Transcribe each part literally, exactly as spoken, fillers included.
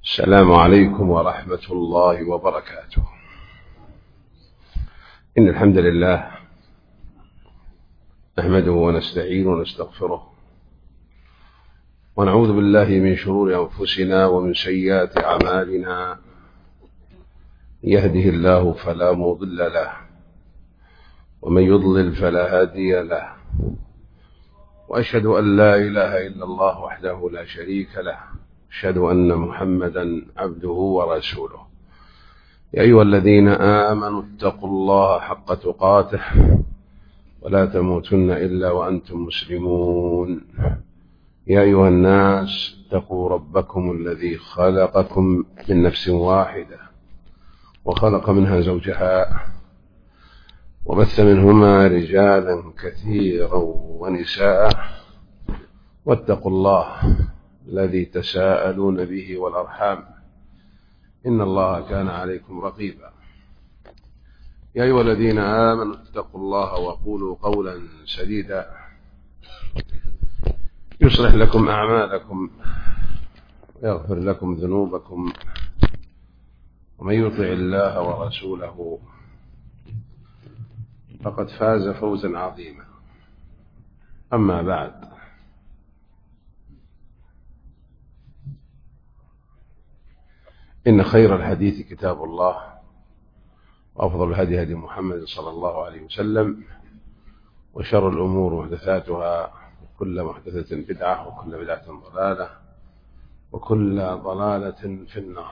السلام عليكم ورحمة الله وبركاته. إن الحمد لله نحمده ونستعينه ونستغفره ونعوذ بالله من شرور أنفسنا ومن سيئات أعمالنا. يهده الله فلا مضل له ومن يضلل فلا هادي له، وأشهد أن لا إله إلا الله وحده لا شريك له، أشهد أن محمدا عبده ورسوله. يا أيها الذين آمنوا اتقوا الله حق تقاته ولا تموتن إلا وأنتم مسلمون. يا أيها الناس اتقوا ربكم الذي خلقكم من نفس واحدة وخلق منها زوجها وبث منهما رجالا كثيرا ونساء، واتقوا الله الذي تساءلون به والأرحام إن الله كان عليكم رقيبا. يا أيها الذين آمنوا اتقوا الله وقولوا قولا سديدا يصلح لكم أعمالكم ويغفر لكم ذنوبكم، ومن يطع الله ورسوله فقد فاز فوزا عظيما. أما بعد، إن خير الحديث كتاب الله، وأفضل الهدي هدي محمد صلى الله عليه وسلم، وشر الأمور محدثاتها، وكل محدثة بدعة، وكل بدعة ضلالة، وكل ضلالة في النار.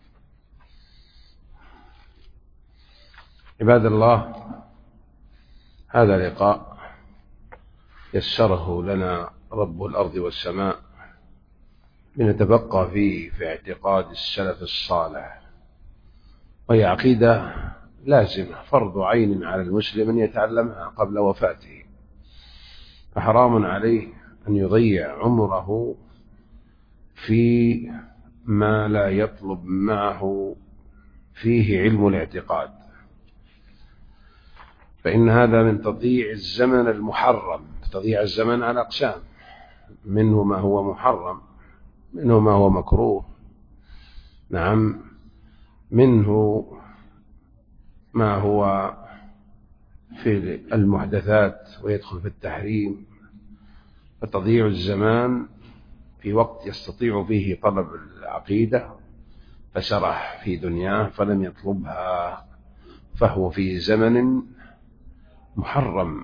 عباد الله، هذا لقاء يسره لنا رب الأرض والسماء لنتبقى فيه في اعتقاد السلف الصالح، وهي عقيدة لازمة فرض عين على المسلم أن يتعلمها قبل وفاته، فحرام عليه أن يضيع عمره في ما لا يطلب معه فيه علم الاعتقاد، فإن هذا من تضييع الزمن المحرم. تضييع الزمن على أقسام، منه ما هو محرم، منه ما هو مكروه، نعم، منه ما هو في المحدثات ويدخل في التحريم. فتضييع الزمان في وقت يستطيع فيه طلب العقيدة فسرح في دنياه فلم يطلبها، فهو في زمن محرم،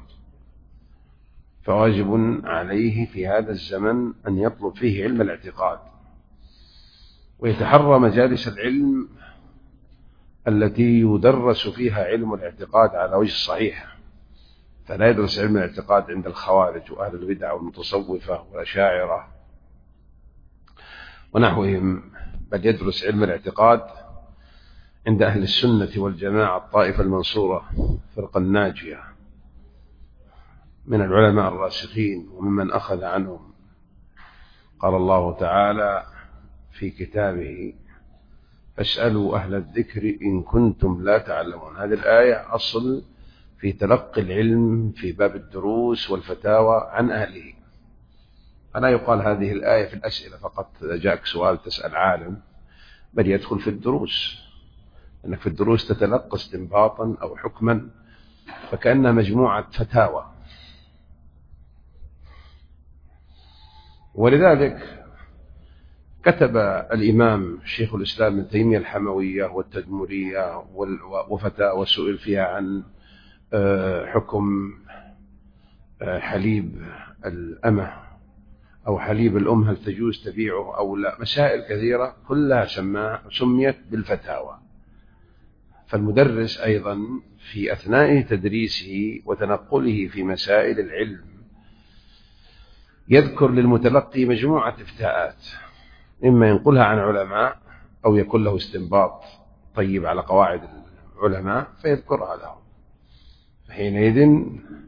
فواجب عليه في هذا الزمن أن يطلب فيه علم الاعتقاد، ويتحرى مجالس العلم التي يدرس فيها علم الاعتقاد على وجه الصحيح، فلا يدرس علم الاعتقاد عند الخوارج وأهل البدع والمتصوفة والأشاعرة ونحوهم، بل يدرس علم الاعتقاد عند أهل السنة والجماعة، الطائفة المنصورة، فرقة الناجية، من العلماء الراسخين وممن أخذ عنهم. قال الله تعالى في كتابه: فاسألوا أهل الذكر إن كنتم لا تعلمون. هذه الآية أصل في تلقي العلم في باب الدروس والفتاوى عن أهله، فلا يقال هذه الآية في الأسئلة فقط، إذا جاءك سؤال تسأل عالم، بل يدخل في الدروس، أنك في الدروس تتلقى استنباطا أو حكما فكأنها مجموعة فتاوى. ولذلك كتب الإمام شيخ الإسلام ابن تيمية الحموية والتدمرية وفتاوى سئل فيها عن حكم حليب الأمة أو حليب الأم، هل تجوز تبيعه أو لا، مسائل كثيرة كلها سميت بالفتاوى. فالمدرس أيضا في أثناء تدريسه وتنقله في مسائل العلم يذكر للمتلقي مجموعة افتاءات، إما ينقلها عن علماء أو يكون له استنباط طيب على قواعد العلماء فيذكرها له، فحينئذ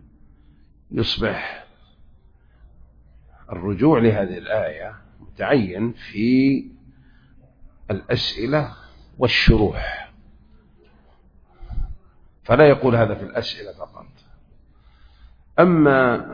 يصبح الرجوع لهذه الآية متعين في الأسئلة والشروح، فلا يقول هذا في الأسئلة فقط. أما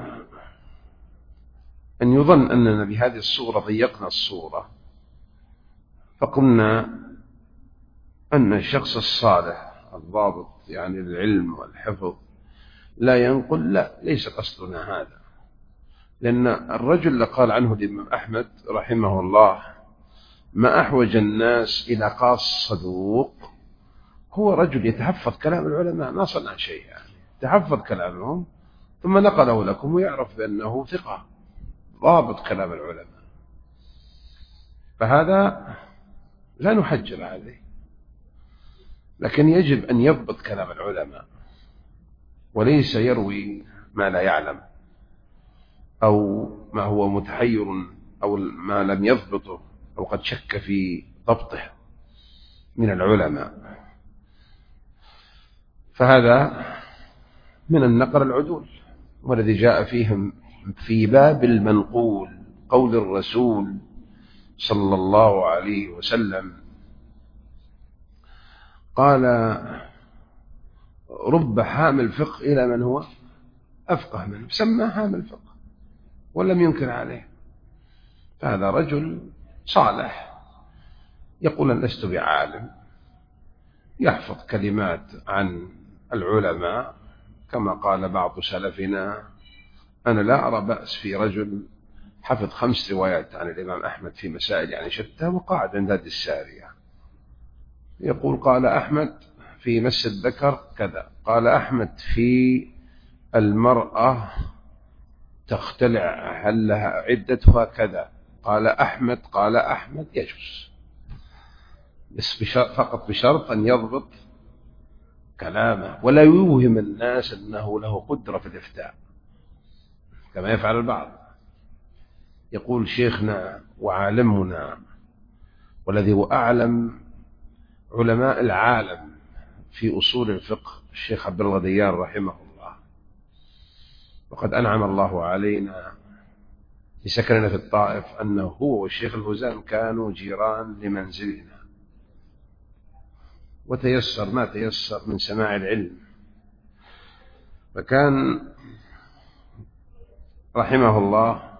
أن يظن أننا بهذه الصورة ضيقنا الصورة فقلنا أن الشخص الصالح الضابط يعني العلم والحفظ لا ينقل، لا، ليس قصدنا هذا، لأن الرجل اللي قال عنه الإمام أحمد رحمه الله ما أحوج الناس إلى قاص صدوق هو رجل يتحفظ كلام العلماء، ما صنع شيء يعني، تحفظ كلامهم ثم نقله لكم ويعرف بأنه ثقة ضابط كلام العلماء، فهذا لا نحجر عليه، لكن يجب أن يضبط كلام العلماء وليس يروي ما لا يعلم أو ما هو متحير أو ما لم يضبطه أو قد شك في ضبطه من العلماء، فهذا من النقل العدول، والذي جاء فيهم في باب المنقول قول الرسول صلى الله عليه وسلم قال رب حامل فقه إلى من هو أفقه منه، سمى حامل فقه ولم ينكر عليه، فهذا رجل صالح يقول لست بعالم، يحفظ كلمات عن العلماء كما قال بعض سلفنا أنا لا أرى بأس في رجل حفظ خمس روايات عن الإمام أحمد في مسائل يعني شتى وقاعد عند هذه السارية، يقول قال أحمد في مس الذكر كذا، قال أحمد في المرأة تختلع هل لها عدتها كذا، قال أحمد قال أحمد، يجوز بس بشرط فقط بشرط أن يضبط كلامه ولا يوهم الناس أنه له قدرة في الإفتاء كما يفعل البعض، يقول شيخنا وعالمنا والذي هو أعلم علماء العالم في أصول الفقه الشيخ عبد الله ديار رحمه الله، وقد أنعم الله علينا بسكننا في الطائف أنه هو والشيخ الفوزان كانوا جيران لمنزلنا، وتيسر ما تيسر من سماع العلم، فكان رحمه الله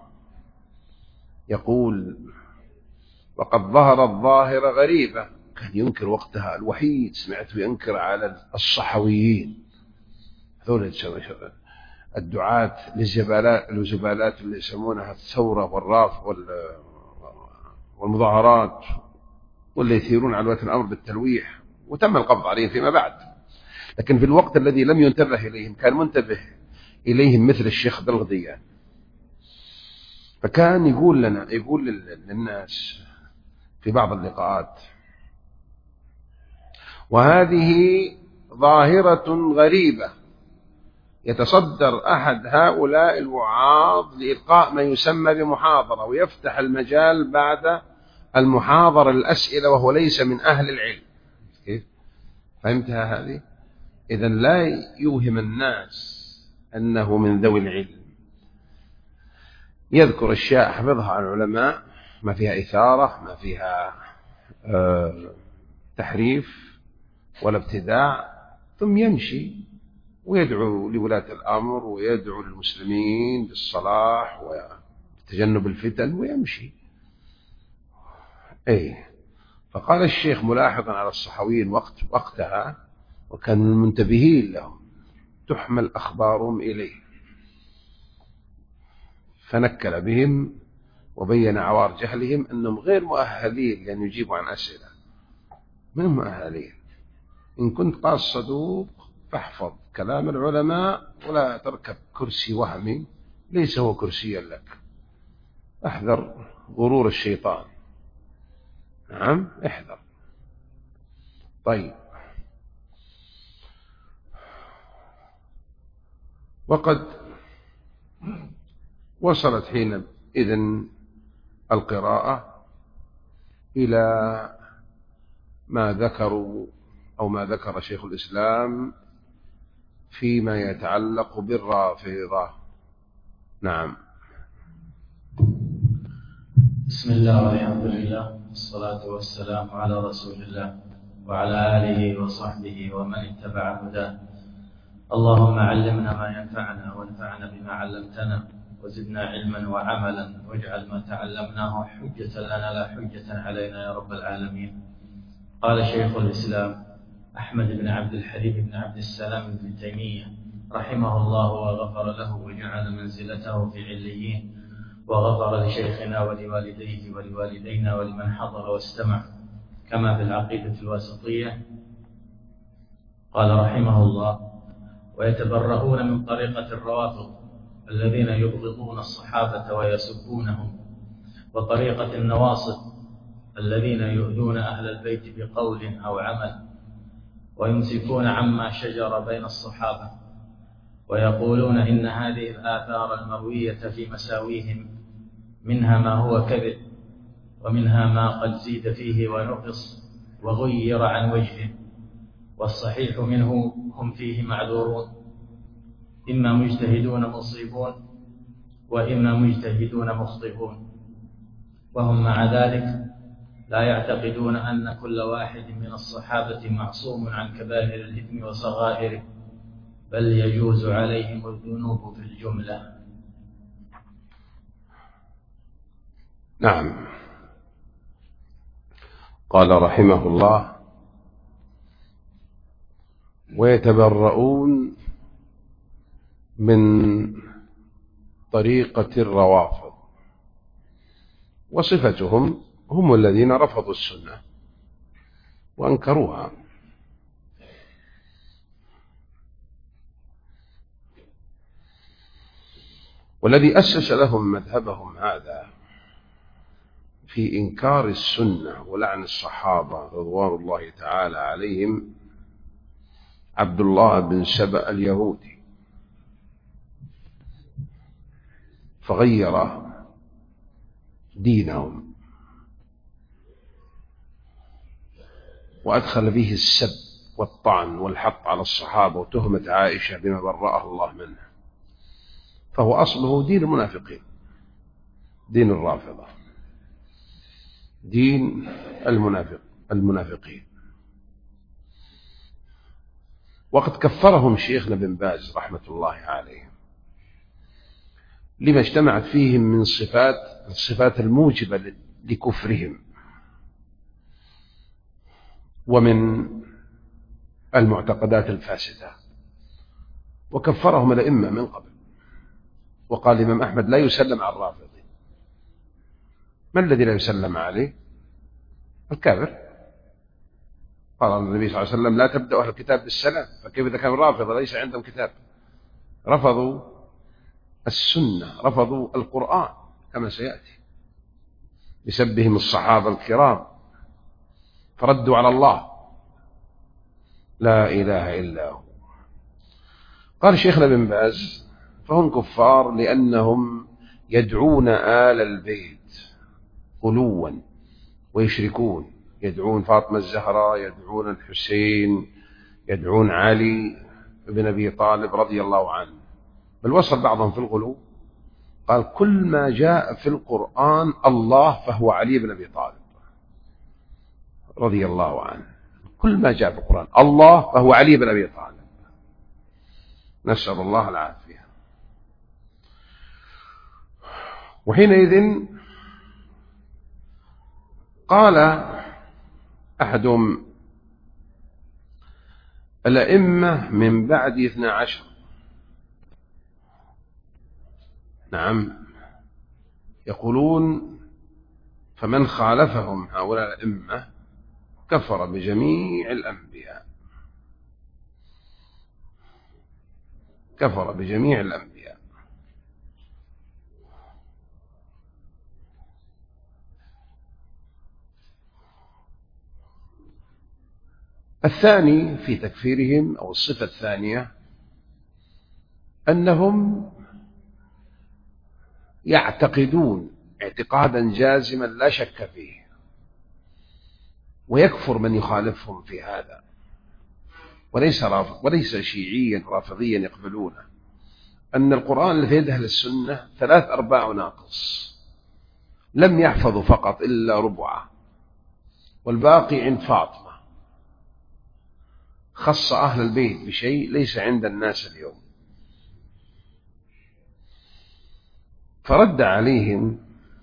يقول وقد ظهر الظاهرة غريبة، كان ينكر وقتها، الوحيد سمعته ينكر على الصحويين هذول الدعاة للزبالات اللي يسمونها الثورة والراف والمظاهرات واللي يثيرون على ولاة الأمر بالتلويح، وتم القبض عليهم فيما بعد، لكن في الوقت الذي لم ينتبه إليهم كان منتبه إليهم مثل الشيخ عبد الله ديار، فكان يقول لنا يقول للناس في بعض اللقاءات وهذه ظاهرة غريبة يتصدر أحد هؤلاء الوعاظ لإلقاء ما يسمى بمحاضرة ويفتح المجال بعد المحاضرة الأسئلة وهو ليس من أهل العلم، كيف فهمتها هذه؟ إذن لا يوهم الناس أنه من ذوي العلم، يذكر أشياء حفظها عن العلماء ما فيها إثارة ما فيها آه تحريف ولا ابتداع، ثم يمشي ويدعو لولاة الأمر ويدعو للمسلمين بالصلاح وتجنب الفتن ويمشي. أي فقال الشيخ ملاحظا على الصحويين وقت وقتها وكانوا المنتبهين لهم تحمل أخبارهم إليه، فنكل بهم وبين عوار جهلهم أنهم غير مؤهلين لأن يجيبوا عن أسئلة، من مؤهلين؟ إن كنت قاص صدوق فاحفظ كلام العلماء ولا تركب كرسي وهمي ليس هو كرسيا لك، احذر غرور الشيطان، نعم احذر. طيب وقد وصلت حينئذ القراءة إلى ما ذكروا أو ما ذكر شيخ الإسلام فيما يتعلق بالرافضة. نعم. بسم الله والحمد لله والصلاة والسلام على رسول الله وعلى آله وصحبه ومن اتبع هداه. اللهم علمنا ما ينفعنا وانفعنا بما علمتنا وزدنا علما وعملا، واجعل ما تعلمناه حجة لنا لا حجة علينا يا رب العالمين. قال شيخ الإسلام أحمد بن عبد الحليم بن عبد السلام بن تيمية رحمه الله وغفر له وجعل منزلته في عليين، وغفر لشيخنا ولوالديه ولوالدينا ولمن حضر واستمع، كما في العقيدة الواسطية. قال رحمه الله: ويتبرؤون من طريقة الروافض الذين يبغضون الصحابة ويسبونهم، وطريقة النواصب الذين يؤذون أهل البيت بقول أو عمل، ويمسكون عما شجر بين الصحابة، ويقولون إن هذه الآثار المروية في مساويهم منها ما هو كذب، ومنها ما قد زيد فيه ونقص وغير عن وجهه، والصحيح منه هم فيه معذورون، إما مجتهدون مصيبون وإما مجتهدون مخطئون، وهم مع ذلك لا يعتقدون أن كل واحد من الصحابة معصوم عن كبائر الإثم وصغائره، بل يجوز عليهم الذنوب في الجملة. نعم. قال رحمه الله: ويتبرؤون من طريقة الروافض، وصفتهم هم الذين رفضوا السنة وأنكروها. والذي أسس لهم مذهبهم هذا في إنكار السنة ولعن الصحابة رضوان الله تعالى عليهم عبد الله بن سبأ اليهودي، فغير دينهم وأدخل فيه السب والطعن والحق على الصحابة وتهمة عائشة بما برأه الله منه، فهو أصله دين المنافقين، دين الرافضة، دين المنافق المنافقين. وقد كفرهم شيخنا بن باز رحمة الله عليه لما اجتمعت فيهم من صفات الصفات الموجبة لكفرهم ومن المعتقدات الفاسدة، وكفرهم الأئمة من قبل. وقال الإمام أحمد: لا يسلم على الرافضي. ما الذي لا يسلم عليه؟ الكافر. قال النبي صلى الله عليه وسلم: لا تبدأ أهل الكتاب بالسلام. فكيف إذا كان الرافضة ليس عندهم كتاب؟ رفضوا السنة، رفضوا القرآن كما سيأتي، بسبهم الصحابة الكرام، فردوا على الله لا إله إلا هو. قال شيخنا بن باز: فهم كفار لأنهم يدعون آل البيت غلوا ويشركون، يدعون فاطمة الزهراء، يدعون الحسين، يدعون علي بن أبي طالب رضي الله عنه، بل وصل بعضهم في الغلو قال: كل ما جاء في القرآن الله فهو علي بن أبي طالب رضي الله عنه. كل ما جاء في القرآن الله فهو علي بن أبي طالب، نسأل الله العافية. وحينئذ قال أحدهم: الأئمة من بعد اثنى عشر، نعم، يقولون: فمن خالفهم هؤلاء الأئمة كفر بجميع الأنبياء، كفر بجميع الأنبياء. الثاني في تكفيرهم أو الصفة الثانية أنهم يعتقدون اعتقادا جازما لا شك فيه، ويكفر من يخالفهم في هذا، وليس رافض وليس شيعيا رافضيا يقبلونه، أن القرآن الذي يد أهل السنة ثلاث أرباع ناقص، لم يحفظوا فقط إلا ربعه، والباقي عند فاطمة. خص أهل البيت بشيء ليس عند الناس اليوم. فرد عليهم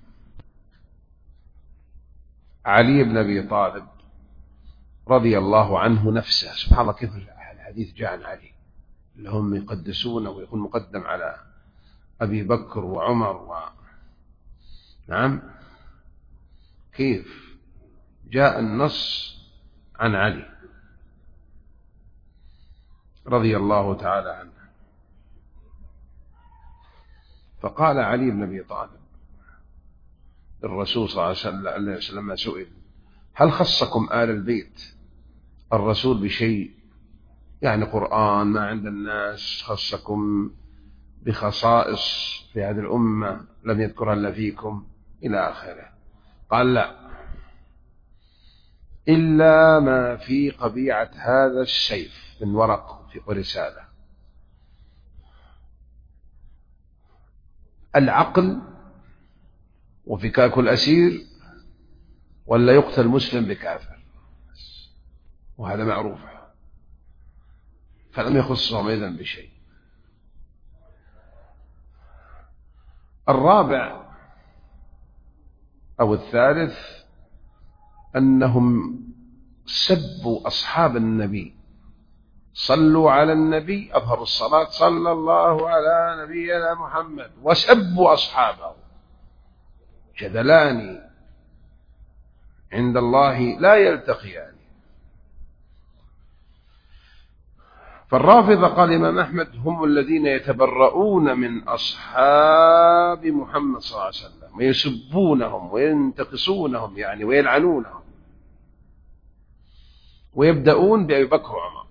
علي بن أبي طالب رضي الله عنه نفسه. سبحان الله كيف الحديث جاء عن علي اللي هم يقدسونه ويكون مقدم على أبي بكر وعمر و... نعم، كيف جاء النص عن علي رضي الله تعالى عنه. فقال علي بن أبي طالب الرسول صلى الله عليه وسلم لما سئل هل خصكم آل البيت الرسول بشيء، يعني قرآن ما عند الناس، خصكم بخصائص في هذه الأمة لم يذكرها إلا فيكم إلى آخره. قال لا، إلا ما في قبيعة هذا السيف من ورق ورسالة. العقل وفكاك الأسير ولا يقتل مسلم بكافر، وهذا معروف، فلم يخصهم إذن بشيء. الرابع أو الثالث أنهم سبوا أصحاب النبي، صلوا على النبي، أظهروا الصلاة، صلى الله على نبينا محمد، وسبوا أصحابه. جدلان عند الله لا يلتقيان. فالرافضة قال الإمام أحمد هم الذين يتبرؤون من أصحاب محمد صلى الله عليه وسلم ويسبونهم وينتقصونهم يعني ويلعنونهم، ويبدأون بأبي بكر وعمر.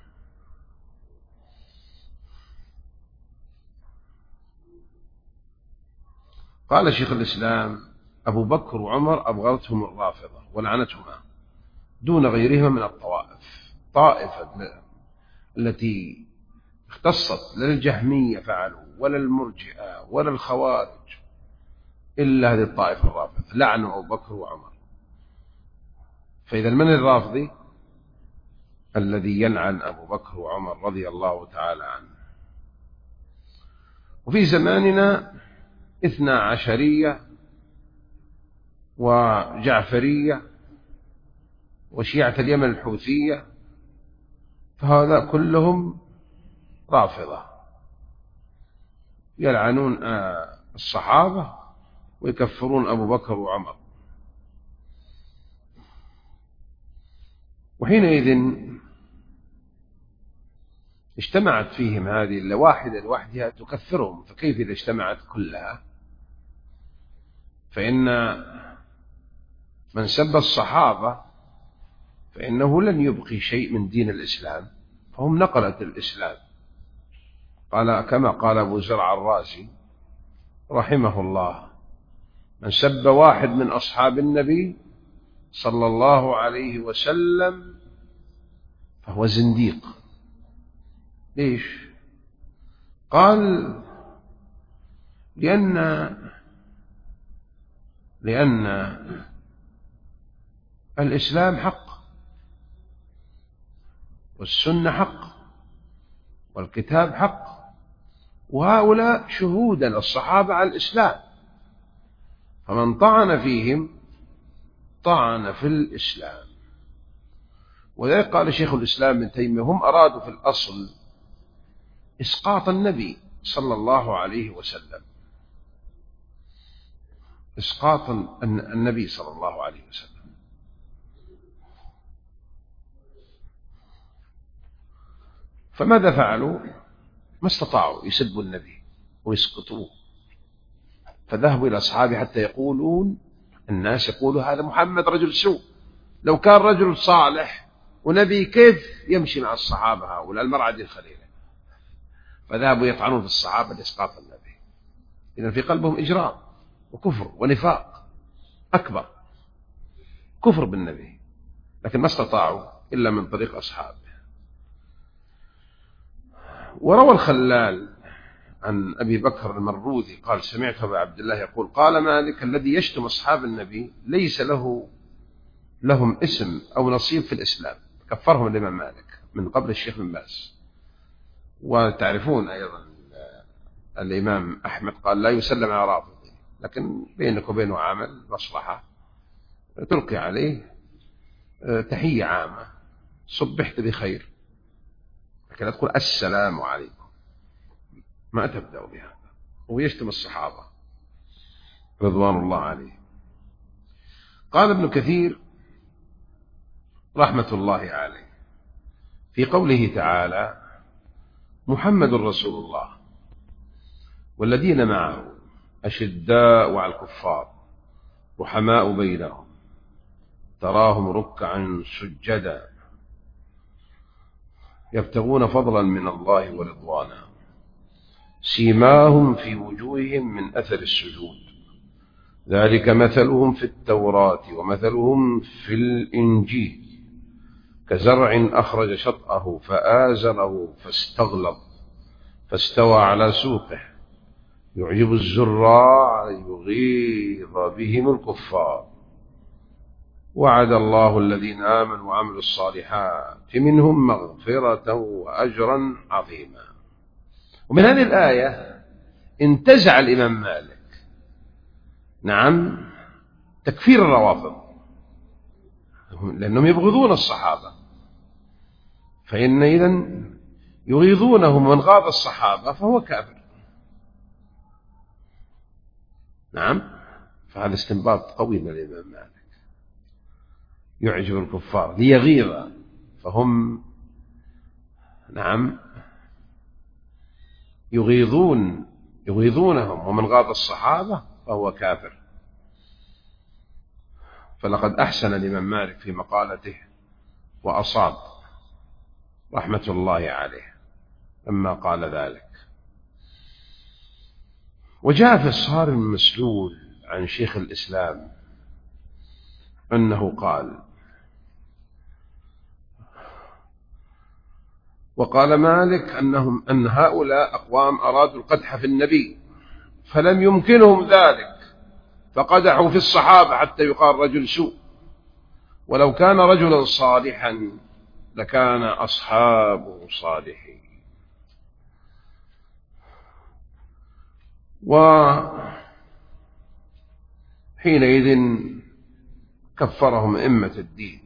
قال شيخ الإسلام أبو بكر وعمر أبغضتهم الرافضة ولعنتهما دون غيرهما من الطوائف. طائفة التي اختصت لا الجهمية فعلوا ولا المرجئة ولا الخوارج، إلا هذه الطائفة الرافضة لعنوا أبو بكر وعمر. فإذا من الرافضي؟ الذي يلعن أبو بكر وعمر رضي الله تعالى عنه. وفي زماننا اثنا عشرية وجعفرية وشيعة اليمن الحوثية، فهذا كلهم رافضة يلعنون الصحابة ويكفرون أبو بكر وعمر. وحينئذ اجتمعت فيهم هذه الواحدة لوحدها تكفرهم، فكيف إذا اجتمعت كلها؟ فإن من سب الصحابة فإنه لن يبقي شيء من دين الإسلام، فهم نقلة الإسلام. قال كما قال أبو زرع الرازي رحمه الله من سب واحد من أصحاب النبي صلى الله عليه وسلم فهو زنديق. ليش؟ قال لأن لأن الإسلام حق والسنة حق والكتاب حق، وهؤلاء شهودا للصحابة على الإسلام، فمن طعن فيهم طعن في الإسلام. وذلك قال شيخ الإسلام ابن تيمية هم أرادوا في الأصل إسقاط النبي صلى الله عليه وسلم، إسقاط النبي صلى الله عليه وسلم. فماذا فعلوا؟ ما استطاعوا يسبوا النبي ويسقطوه، فذهبوا إلى أصحابه حتى يقولون الناس يقولوا هذا محمد رجل سوء، لو كان رجل صالح ونبي كيف يمشي مع الصحابة هؤلاء المرعد الخليلة؟ فذهبوا يطعنون في الصحابة لإسقاط النبي. إذن في قلبهم إجرام وكفر ونفاق أكبر، كفر بالنبي، لكن ما استطاعوا إلا من طريق أصحابه. وروى الخلال عن أبي بكر المروذي قال سمعت أبا عبد الله يقول قال مالك الذي يشتم أصحاب النبي ليس له لهم اسم أو نصيب في الإسلام، كفرهم الإمام مالك من قبل الشيخ بن باز. وتعرفون أيضا الإمام أحمد قال لا يسلم على رافضي، لكن بينك وبينه عمل مصلحة تلقي عليه تحية عامة، صبحت بخير، لكن لا تقول السلام عليكم، ما تبدأ بهذا. ويشتم الصحابة رضوان الله عليه. قال ابن كثير رحمة الله عليه في قوله تعالى محمد رسول الله والذين معه أشداء على الكفار رحماء بينهم تراهم ركعا سجدا يبتغون فضلا من الله ورضوانا سيماهم في وجوههم من أثر السجود ذلك مثلهم في التوراة ومثلهم في الإنجيل كزرع أخرج شطأه فآزره فاستغلظ فاستوى على سوقه يعجب الزراع ليغيظ بهم الكفار وعد الله الذين آمنوا وعملوا الصالحات منهم مغفرة وأجرا عظيما. ومن هذه الآية انتزع الإمام مالك نعم تكفير الروافض لأنهم يبغضون الصحابة، فإن إذن يغيظونهم من غاض الصحابة فهو كافر. نعم، فهذا استنباط قوي من الإمام مالك، يعجب الكفار ليغيظ فهم نعم يغيظون يغيظونهم ومن غاض الصحابة فهو كافر. فلقد أحسن الإمام مالك في مقالته وأصاب رحمة الله عليه لما قال ذلك. وجاء في الصارم المسلول عن شيخ الإسلام أنه قال وقال مالك أنهم أن هؤلاء أقوام أرادوا القدح في النبي فلم يمكنهم ذلك فقدحوا في الصحابة حتى يقال رجل سوء، ولو كان رجلا صالحا لكان أصحابه صالحين. وحينئذ كفرهم أئمة الدين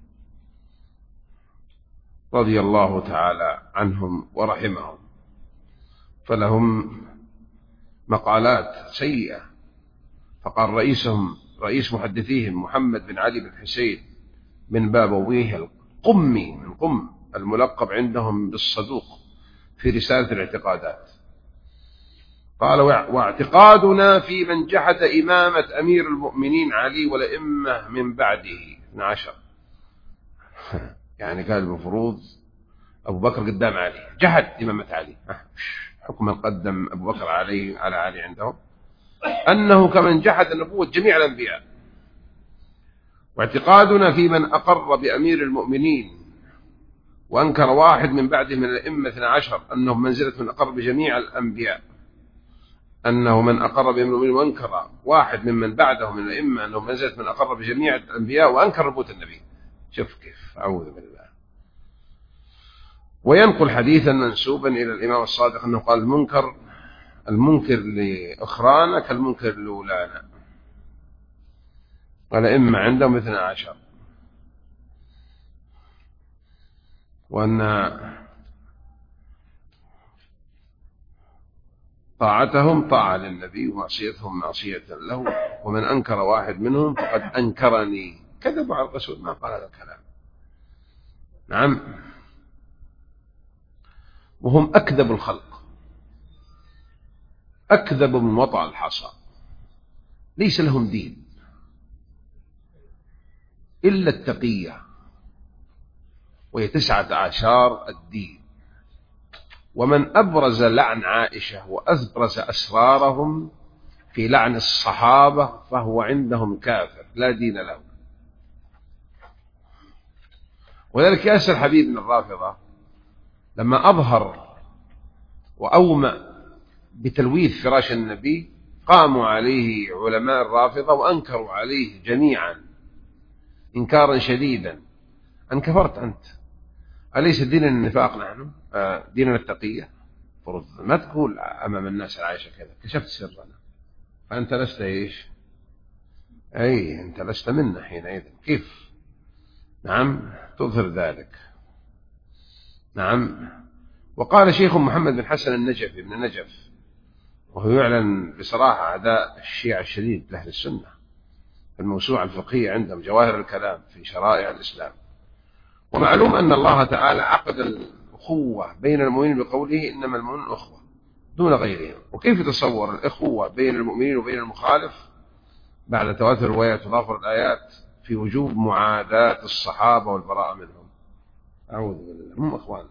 رضي الله تعالى عنهم ورحمهم، فلهم مقالات سيئة. فقال رئيسهم رئيس محدثيهم محمد بن علي بن حسين بن بابويه القمي من قم الملقب عندهم بالصدوق في رسالة الاعتقادات قال واعتقادنا في من جحد إمامة أمير المؤمنين علي والأئمة من بعده اثني عشر يعني كان المفروض أبو بكر قدام علي، جحد إمامة علي، حكما قدم أبو بكر عليه على علي عندهم أنه كمن جحد نبوة جميع الأنبياء. واعتقادنا في من أقر بأمير المؤمنين وأنكر واحد من بعده من الأئمة اثني عشر أنه منزلة من أقر بجميع الأنبياء، أنه من أقر بأمير المؤمنين وأنكر واحد ممن بعده من الأئمة أنه منزلة من أقر بجميع الأنبياء وأنكر نبوة النبي. شوف كيف، أعوذ بالله. وينقل حديثا منسوبا إلى الإمام الصادق أنه قال المنكر المنكر لأخرانا كالمنكر لولانا، والأئمة عندهم اثنى عشر، وأن طاعتهم طاعة للنبي ومعصيتهم معصية له، ومن أنكر واحد منهم فقد أنكرني. كذبوا على الرسول، ما قال هذا الكلام. نعم، وهم أكذب الخلق، أكذب من وطأ الحصى، ليس لهم دين إلا التقية، وهي تسعة عشر الدين. ومن أبرز لعن عائشة وأبرز أسرارهم في لعن الصحابة فهو عندهم كافر لا دين له. وذلك ياسر حبيب من الرافضة لما أظهر وأومأ بتلويث فراش النبي قاموا عليه علماء الرافضة وأنكروا عليه جميعا إنكارا شديدا. أن كفرت أنت، أليس ديننا النفاق نحن؟ ديننا التقية؟ فرض ما تقول أمام الناس العايشة كذا كشفت سرنا، فأنت لست إيش؟ أي أنت لست منا حينئذ. كيف؟ نعم تظهر ذلك. نعم. وقال شيخ محمد بن حسن النجفي من النجف، وهو يعلن بصراحة عداء الشيعة الشديد لأهل السنة، في الموسوعة الفقهية عندهم جواهر الكلام في شرائع الإسلام. ومعلوم أن الله تعالى عقد الأخوة بين المؤمنين بقوله إنما المؤمنون أخوة دون غيرهم. وكيف يتصور الأخوة بين المؤمنين وبين المخالف بعد تواتر الروايات وتضافر الآيات في وجوب معاداة الصحابة والبراءة منهم؟ أعوذ بالله، هم أخواننا.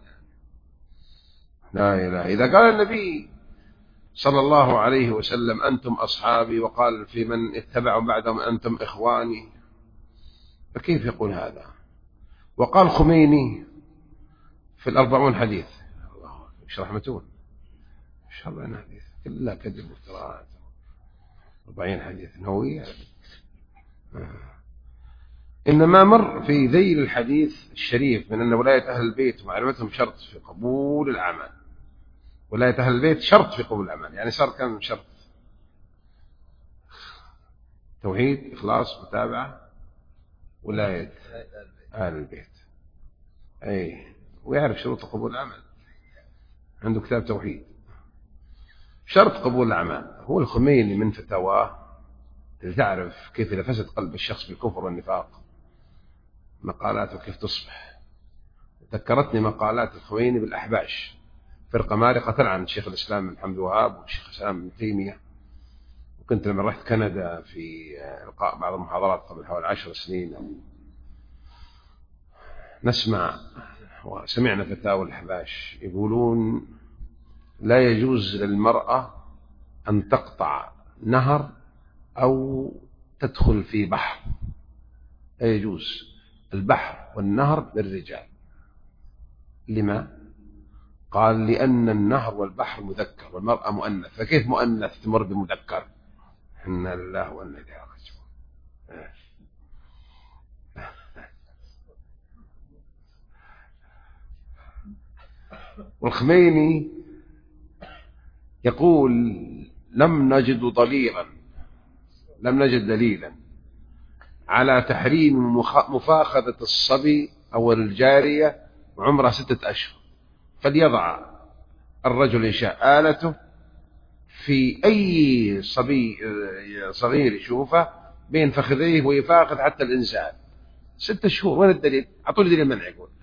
لا إله. إذا قال النبي صلى الله عليه وسلم أنتم أصحابي، وقال في من اتبعوا بعدهم أنتم إخواني، فكيف يقول هذا؟ وقال خميني في الأربعون حديث، الله إيش رحمتون، إيش أربعين حديث كلها كذب وافتراءات، أربعين حديث نووي. إنما مر في ذيل الحديث الشريف من أن ولاية أهل البيت ومعرفتهم شرط في قبول الأعمال. ولاية أهل البيت شرط في قبول الأعمال، يعني صار كم شرط؟ توحيد، إخلاص، متابعة، ولاية أهل البيت. أي ويعرف شروط قبول العمل، عنده كتاب توحيد. شرط قبول الأعمال هو الخميني من فتاواه تعرف كيف إذا فسد قلب الشخص بالكفر والنفاق مقالاته كيف تصبح. ذكرتني مقالات الخميني بالأحباش، فرقة مارقة تلعن شيخ الإسلام بن حمد الوهاب وشيخ الإسلام بن تيمية. وكنت لما رحت كندا في إلقاء بعض المحاضرات قبل حوالي عشر سنين نسمع وسمعنا فتاوى الأحباش يقولون لا يجوز للمرأة أن تقطع نهر أو تدخل في بحر، لا يجوز. البحر والنهر للرجال. لما؟ قال لأن النهر والبحر مذكر والمرأة مؤنث، فكيف مؤنث تمر بمذكر؟ إنا لله وإنا إليه راجعون. والخميني يقول لم نجد ضليلا لم نجد دليلا على تحريم مفاخذة الصبي أو الجارية عمرها ستة أشهر، فليضع الرجل إن شاء آلته في أي صبي صغير يشوفه بين فخذيه ويفاخذ حتى الإنسان. ستة شهور، وين الدليل؟ أعطوا لي دليل منع. يقول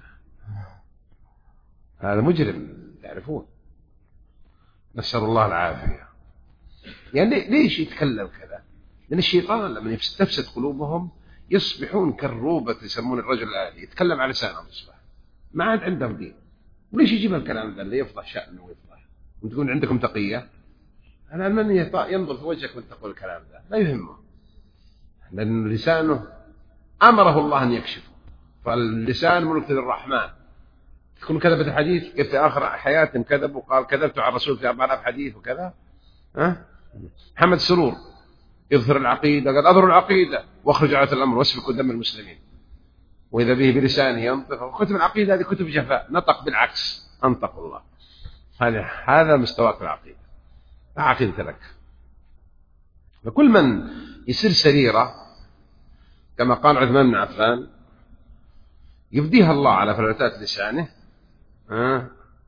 هذا مجرم تعرفون، نسأل الله العافية. يعني ليش يتكلم كذا؟ لأن الشيطان لما تفسد قلوبهم يصبحون كالروبة يسمون الرجل الآلي، يتكلم على لسانهم يصبح ما عاد عندهم دين. وليش يجيب الكلام ذا اللي يفضح شأنه ويفضح وتكون عندكم تقية؟ أنا من ينظر في وجهك وانت تقول الكلام ذا لا يهمه، لأن لسانه أمره الله أن يكشفه، فاللسان ملك للرحمن. تكون كذبت الحديث كيف في آخر حياتهم كذب وقال كذبت على الرسول في أربعة آلاف حديث وكذا. ها؟ محمد سرور يظهر العقيدة، قال أظهر العقيدة واخرج على الأمر واسفكوا دم المسلمين، وإذا به بلسانه ينطق. كتب العقيدة هذه كتب جفاء، نطق بالعكس أنطق الله. هذا هذا مستواك في العقيدة، لا عقيدة لك. فكل من يصير سريرة كما قال عثمان بن عفان يفديها الله على فلتات لسانه ها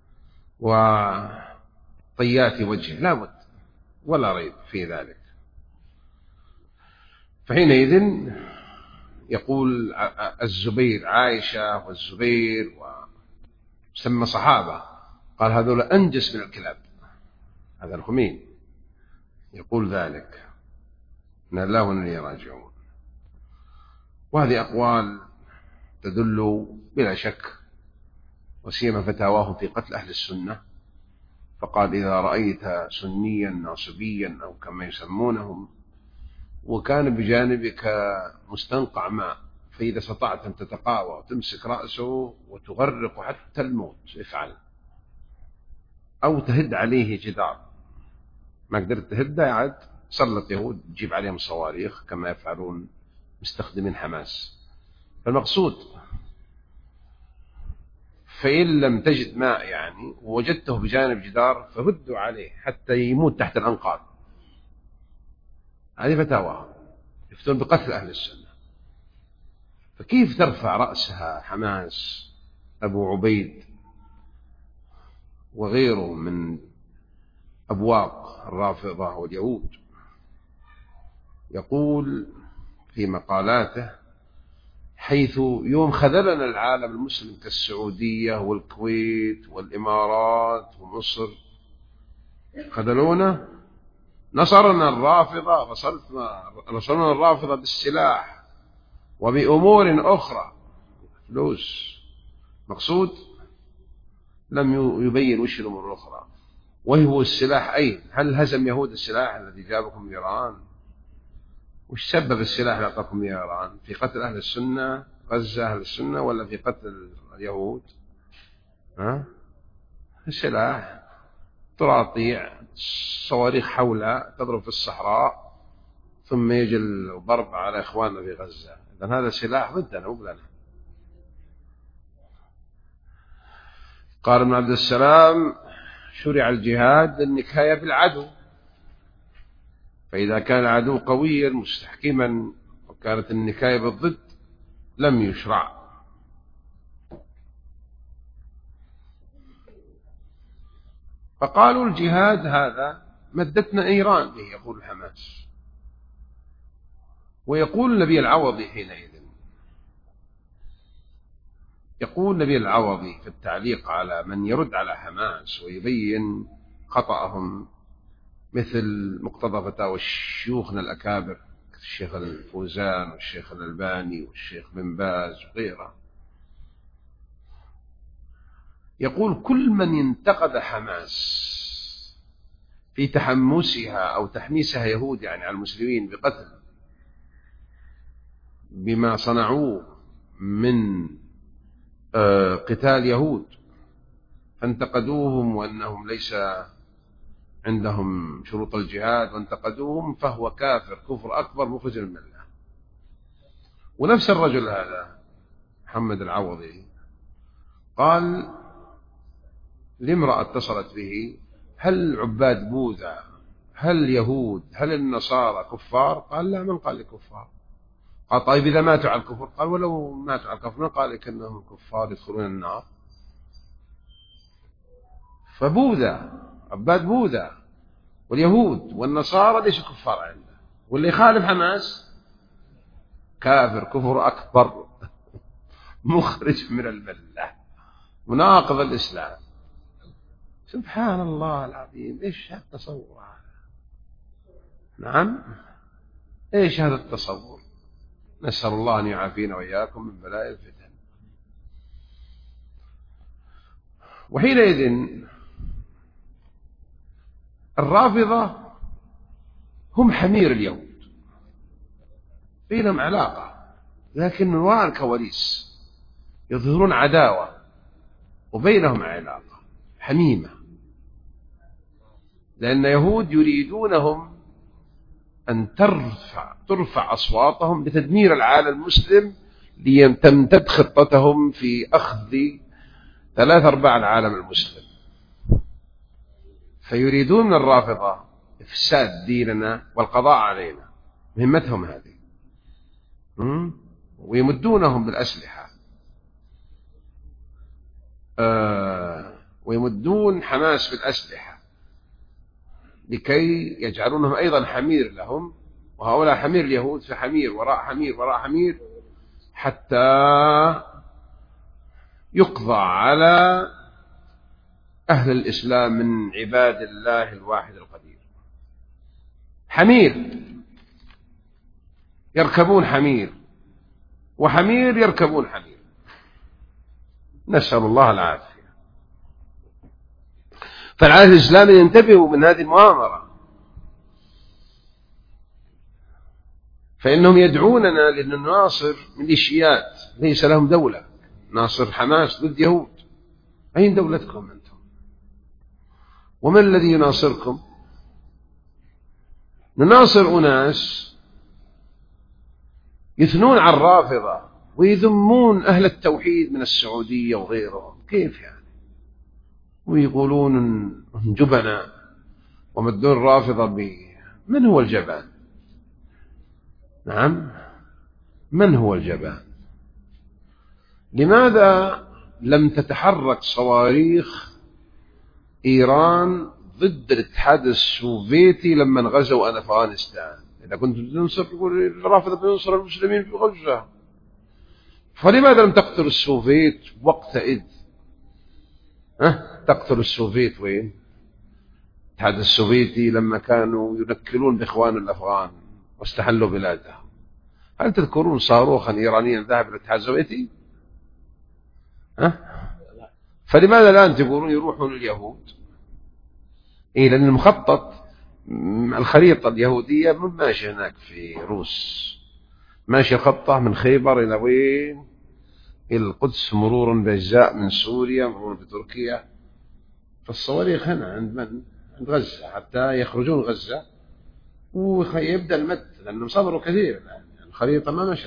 وطيات وجهه، لا بد ولا ريب في ذلك. فحينئذ يقول الزبير عائشة والزبير وسمى صحابة قال هذول أنجس من الكلاب. هذا الخميني يقول ذلك، إن الله وإنا إليه راجعون. وهذه أقوال تدل بلا شك وسيما فتاواهم في قتل أهل السنة. فقال إذا رأيت سنيا ناصبيا أو كما يسمونهم وكان بجانبك مستنقع ماء، فإذا استطعت أن تتقاوى وتمسك رأسه وتغرق حتى الموت افعل، أو تهد عليه جدار، ما قدرت تهده عاد سلط يهود تجيب عليهم صواريخ كما يفعلون مستخدمين حماس. فالمقصود فإن لم تجد ماء يعني ووجدته بجانب جدار فهدوا عليه حتى يموت تحت الأنقاض. هذه فتاوى، يفتون بقتل أهل السنة. فكيف ترفع رأسها حماس أبو عبيد وغيره من أبواق الرافضة واليهود؟ يقول في مقالاته: حيث يوم خذلنا العالم المسلم كالسعودية والكويت والإمارات ومصر، خذلونا، نصرنا الرافضة، نصرنا الرافضة بالسلاح وبأمور أخرى، فلوس، مقصود لم يبين وش الأمور الأخرى. وهو السلاح أين؟ هل هزم يهود السلاح الذي جابكم من إيران؟ وش سبب السلاح اللي أعطاكم من إيران؟ في قتل أهل السنة، غزة أهل السنة، ولا في قتل اليهود؟ ها؟ السلاح تراطيع صواريخ حولها تضرب في الصحراء، ثم يجي الضرب على إخواننا في غزة. إذن هذا سلاح ضدنا وبلنا. قال ابن عبد السلام: شرع الجهاد للنكاية بالعدو، فإذا كان العدو قويا مستحكما وكانت النكاية بالضد لم يشرع. فقالوا الجهاد هذا مدتنا إيران به، يقول حماس. ويقول النبي العوضي حينئذ، يقول النبي العوضي في التعليق على من يرد على حماس ويبين خطأهم، مثل مقتضى فتاوى شيوخنا الأكابر الشيخ الفوزان والشيخ الألباني والشيخ بن باز وغيره، يقول: كل من انتقد حماس في تحمسها أو تحميسها يهود يعني على المسلمين بقتل بما صنعوه من قتال يهود، فانتقدوهم وأنهم ليس عندهم شروط الجهاد وانتقدوهم، فهو كافر كفر أكبر مخرج من الملة. ونفس الرجل هذا محمد العوضي قال لامرأة اتصلت به: هل عباد بوذا، هل يهود، هل النصارى كفار؟ قال: لا، من قال لك كفار؟ قال: طيب إذا ماتوا على الكفر؟ قال: ولو ماتوا على الكفر من قال لك أنهم كفار يدخلون النار؟ فبوذا، عباد بوذا واليهود والنصارى ليسوا كفار عنده، واللي يخالف حماس كافر كفر أكبر مخرج من الملة مناقض الإسلام. سبحان الله العظيم، إيش هذا التصور هذا؟ نعم، إيش هذا التصور؟ نسأل الله أن يعافينا وإياكم من بلاء الفتن. وحينئذ الرافضة هم حمير اليهود، بينهم علاقة، لكن من وراء الكواليس يظهرون عداوة وبينهم علاقة حميمة، لأن يهود يريدونهم أن ترفع ترفع أصواتهم لتدمير العالم المسلم، لتمتد خطتهم في أخذ ثلاث أرباع العالم المسلم. فيريدون من الرافضة إفساد ديننا والقضاء علينا، مهمتهم هذه، ويمدونهم بالأسلحة، آه ويمدون حماس بالأسلحة لكي يجعلونهم أيضا حمير لهم، وهؤلاء حمير اليهود في حمير وراء حمير وراء حمير، حتى يقضى على أهل الإسلام من عباد الله الواحد القدير. حمير يركبون حمير، وحمير يركبون حمير، نسأل الله العافية. فالعالم الإسلامي ينتبهوا من هذه المؤامرة، فإنهم يدعوننا لنناصر ميليشيات ليس لهم دولة، ناصر حماس ضد يهود. أين دولتكم أنتم؟ ومن الذي يناصركم؟ نناصر أناس يثنون على الرافضة ويذمون أهل التوحيد من السعودية وغيرهم. كيف يعني؟ ويقولون إن جبنا ومدون الرافضة ب من هو الجبان؟ نعم، من هو الجبان؟ لماذا لم تتحرك صواريخ إيران ضد الاتحاد السوفيتي لما غزوا أفغانستان؟ إذا كنت تنصر الرافضة بينصر المسلمين في غزة، فلماذا لم تقتل السوفيت وقتئذ؟ أه؟ تقتل السوفيت وين؟ الاتحاد السوفيتي لما كانوا ينكلون بإخوان الأفغان واستحلوا بلادهم، هل تذكرون صاروخا إيرانيا ذهب للاتحاد السوفيتي؟ أه؟ فلماذا الآن تقولون يروحون اليهود؟ إيه، لأن المخطط الخريطة اليهودية ماشي هناك في روس، ماشي خطة من خيبر إلى وين؟ إلى القدس، مرورا بأجزاء من سوريا، مرورا بتركيا. فالصواريخ هنا عند من؟ عند غزة، حتى يخرجون غزة ويبدأ المد، لأنهم صبروا كثير الآن، يعني الخريطة ما مشت.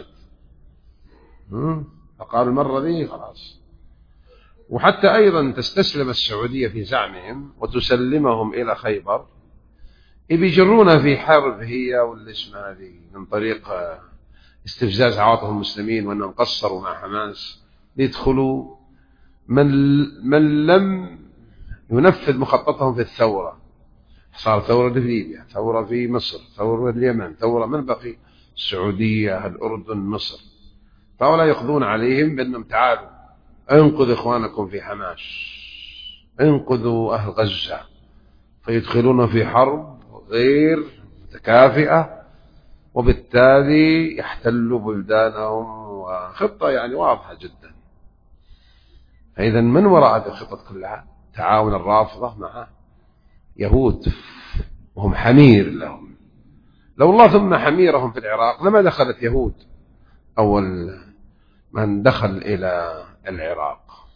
فقالوا المرة دي خلاص. وحتى أيضا تستسلم السعودية في زعمهم وتسلمهم إلى خيبر، بيجرونا في حرب هي واللي اسمها هذه من طريق استفزاز عواطف المسلمين وأنهم قصروا مع حماس ليدخلوا من من لم ينفذ مخططهم في الثورة. صار ثورة في ليبيا، ثورة في مصر، ثورة في اليمن، ثورة من بقي؟ السعودية، الأردن، مصر. فهؤلاء يقضون عليهم بأنهم تعالوا انقذوا إخوانكم في حماس، انقذوا أهل غزة، فيدخلون في حرب غير متكافئة، وبالتالي يحتلوا بلدانهم، وخطة يعني واضحة جدا. فإذا من وراء هذه الخطط كلها تعاون الرافضة مع يهود، وهم حمير لهم. لو الله ثم حميرهم في العراق لما دخلت يهود أول من دخل إلى العراق.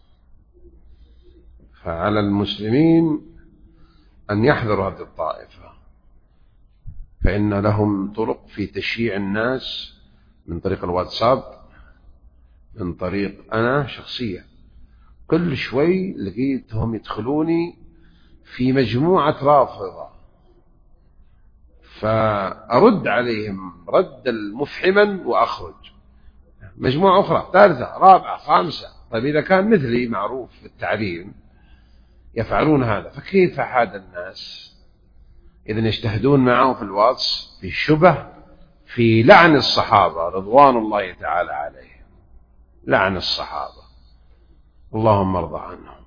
فعلى المسلمين أن يحذروا هذه الطائفة، فإن لهم طرق في تشييع الناس، من طريق الواتساب، من طريق أنا شخصيا كل شوي لقيتهم يدخلوني في مجموعة رافضة، فأرد عليهم ردا مفحما وأخرج. مجموعة أخرى، ثالثة، رابعة، خامسة. طيب إذا كان مثلي معروف في التعليم يفعلون هذا، فكيف حال الناس؟ إذن يجتهدون معه في الواتس في الشبه، في لعن الصحابة رضوان الله تعالى عليهم، لعن الصحابة اللهم ارضى عنهم،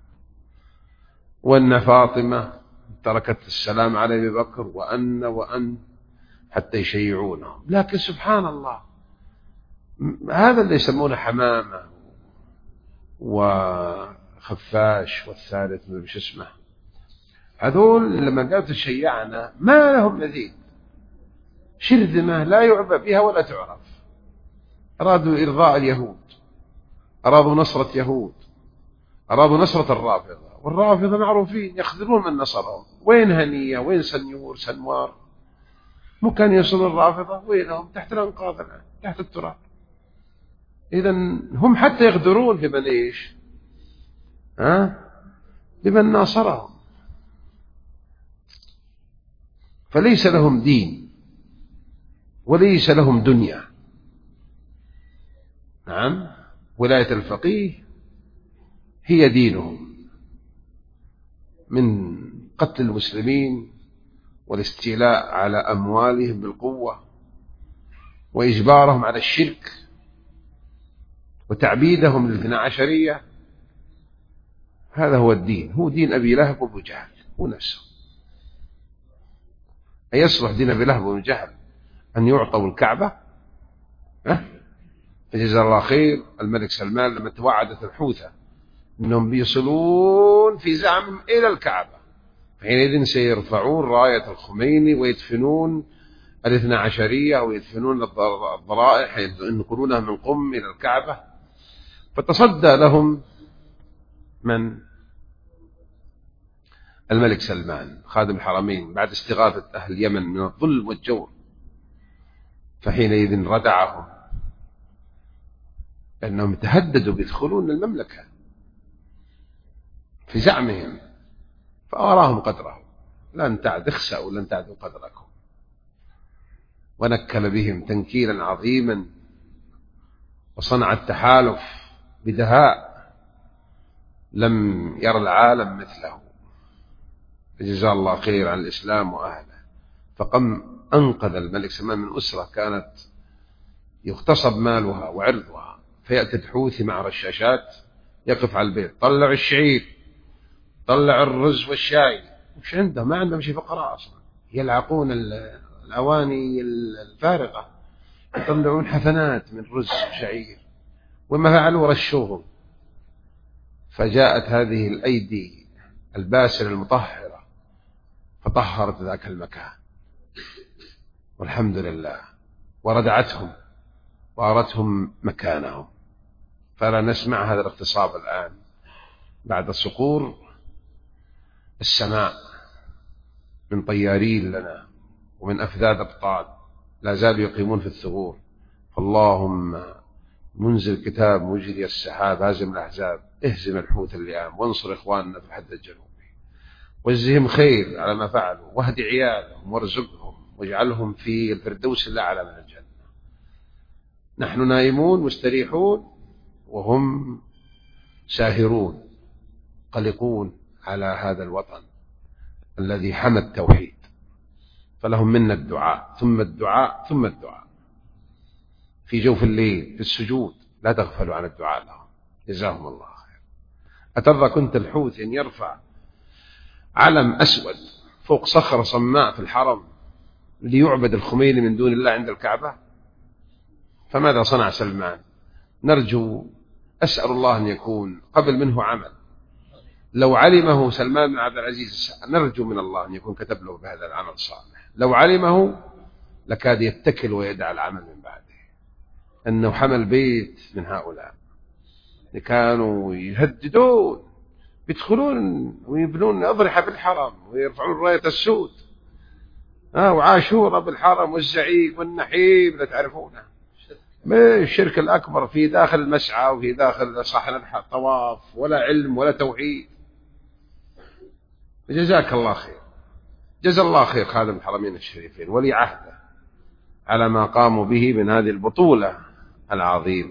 وأن فاطمة تركت السلام على أبي بكر، وأن وأن حتى يشيعونهم. لكن سبحان الله، هذا اللي يسمونه حمامة وخفاش والثالث مش اسمه، هذول لما قالوا تشيعنا ما لهم مثيل، شرذمة لا يعبى بها ولا تعرف. أرادوا إرضاء اليهود، أرادوا نصرة يهود، أرادوا نصرة الرافضة، والرافضة معروفين يخذلون من نصرهم. وين هنية؟ وين سنيور سنوار؟ مو كان يصل الرافضة؟ وينهم؟ تحت الأنقاض الآن، تحت التراب. إذن هم حتى يغدرون بمن إيش؟ ها؟ بمن ناصرهم. فليس لهم دين وليس لهم دنيا. نعم، ولاية الفقيه هي دينهم، من قتل المسلمين والاستيلاء على أموالهم بالقوة وإجبارهم على الشرك وتعبيدهم للاثنى عشرية. هذا هو الدين، هو دين أبي لهب وأبو جهل، هو نفسه. أيصلح دين أبي لهب وأبو جهل أن يعطوا الكعبة؟ أه؟ فجزا الله خير الملك سلمان لما توعدت الحوثة أنهم بيصلون في زعم إلى الكعبة، حينئذ سيرفعون راية الخميني ويدفنون الاثنى عشرية ويدفنون الضرائح، ينقلونها من قم إلى الكعبة. فتصدى لهم من؟ الملك سلمان خادم الحرمين بعد استغاثة أهل اليمن من الظلم والجور، فحينئذ ردعهم أنهم تهددوا بيدخلون المملكة. في زعمهم، فأراهم قدرهم، لن تعد اخسأوا لن تعدوا قدركم، ونكل بهم تنكيلا عظيما، وصنع التحالف بدهاء لم ير العالم مثله، جزاه الله خير عن الإسلام وأهله. فقم أنقذ الملك سلمان من أسرة كانت يغتصب مالها وعرضها، فيأتي الحوثي مع رشاشات يقف على البيت، طلع الشعير، طلع الرز والشاي، وش عنده؟ ما عندهم شيء فقراء أصلا، يلعقون الأواني الفارغة، يطلعون حفنات من رز وشعير، وما فعلوا رشوهم. فجاءت هذه الأيدي الباسلة المطهرة فطهرت ذاك المكان والحمد لله، وردعتهم وأرتهم مكانهم. فلا نسمع هذا الاغتصاب الآن بعد صقور السماء من طيارين لنا ومن أفذاذ أبطال لا زالوا يقيمون في الثغور. فاللهم منزل كتاب مجري السحاب هازم الأحزاب اهزم الحوت اللئام وانصر إخواننا في الحد الجنوبي، واجزهم خير على ما فعلوا، واهد عيالهم وارزقهم واجعلهم في الفردوس الأعلى من الجنة. نحن نائمون مستريحون وهم ساهرون قلقون على هذا الوطن الذي حمى التوحيد، فلهم منا الدعاء ثم الدعاء ثم الدعاء في جوف الليل في السجود، لا تغفلوا عن الدعاء لهم، جزاهم الله خير. أترى كنت الحوثي أن يرفع علم أسود فوق صخرة صماء في الحرم ليعبد الخميني من دون الله عند الكعبة؟ فماذا صنع سلمان؟ نرجو أسأل الله أن يكون قبل منه عمل، لو علمه سلمان بن عبد العزيز نرجو من الله أن يكون كتب له بهذا العمل الصالح، لو علمه لكاد يتكل ويدع العمل من بعده، أنه حمل بيت من هؤلاء كانوا يهددون يدخلون ويبنون أضرحة في الحرم ويرفعون راية السود، آه وعاشورة بالحرم والزعيق والنحيب لا تعرفونه، الشرك الأكبر في داخل المسعى وفي داخل صحن الطواف، ولا علم ولا توحيد. جزاك الله خير، جزا الله خير خادم الحرمين الشريفين ولي عهده على ما قاموا به من هذه البطولة العظيمة.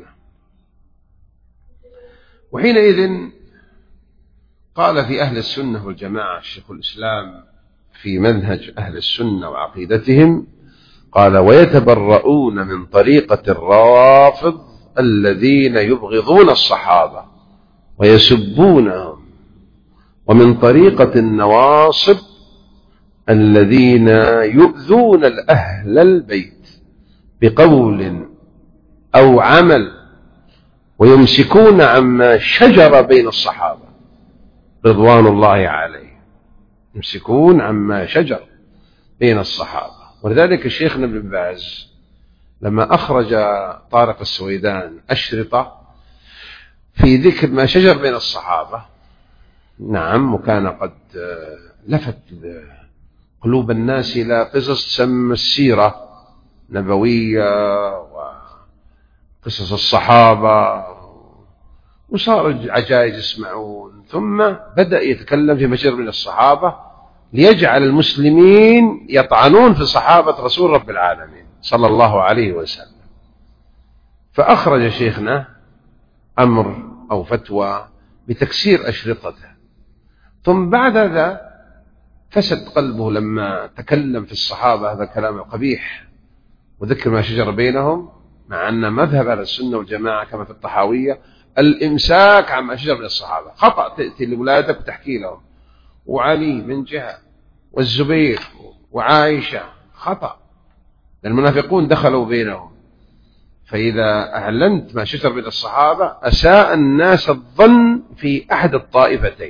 وحينئذ قال في أهل السنة والجماعة الشيخ الإسلام في منهج أهل السنة وعقيدتهم، قال: ويتبرؤون من طريقة الروافض الذين يبغضون الصحابة ويسبونهم، ومن طريقة النواصب الذين يؤذون الأهل البيت بقول أو عمل ويمسكون عما شجر بين الصحابة رضوان الله عليه، يمسكون عما شجر بين الصحابة. ولذلك الشيخ ابن باز لما أخرج طارق السويدان أشرطة في ذكر ما شجر بين الصحابة، نعم، وكان قد لفت قلوب الناس إلى قصص تسمى السيرة نبوية وقصص الصحابة، وصار عجائز يسمعون، ثم بدأ يتكلم في مشجر من الصحابة ليجعل المسلمين يطعنون في صحابة رسول رب العالمين صلى الله عليه وسلم. فأخرج شيخنا أمر أو فتوى بتكسير أشرطته، ثم بعد ذا فسد قلبه لما تكلم في الصحابة هذا الكلام القبيح وذكر ما شجر بينهم، مع أن مذهب أهل السنة والجماعة كما في الطحاوية الإمساك عما شجر من الصحابة. خطأ تأتي لولادك وتحكي لهم وعلي من جهة والزبير وعائشة، خطأ، المنافقون دخلوا بينهم. فإذا أعلنت ما شجر بين الصحابة أساء الناس الظن في أحد الطائفتين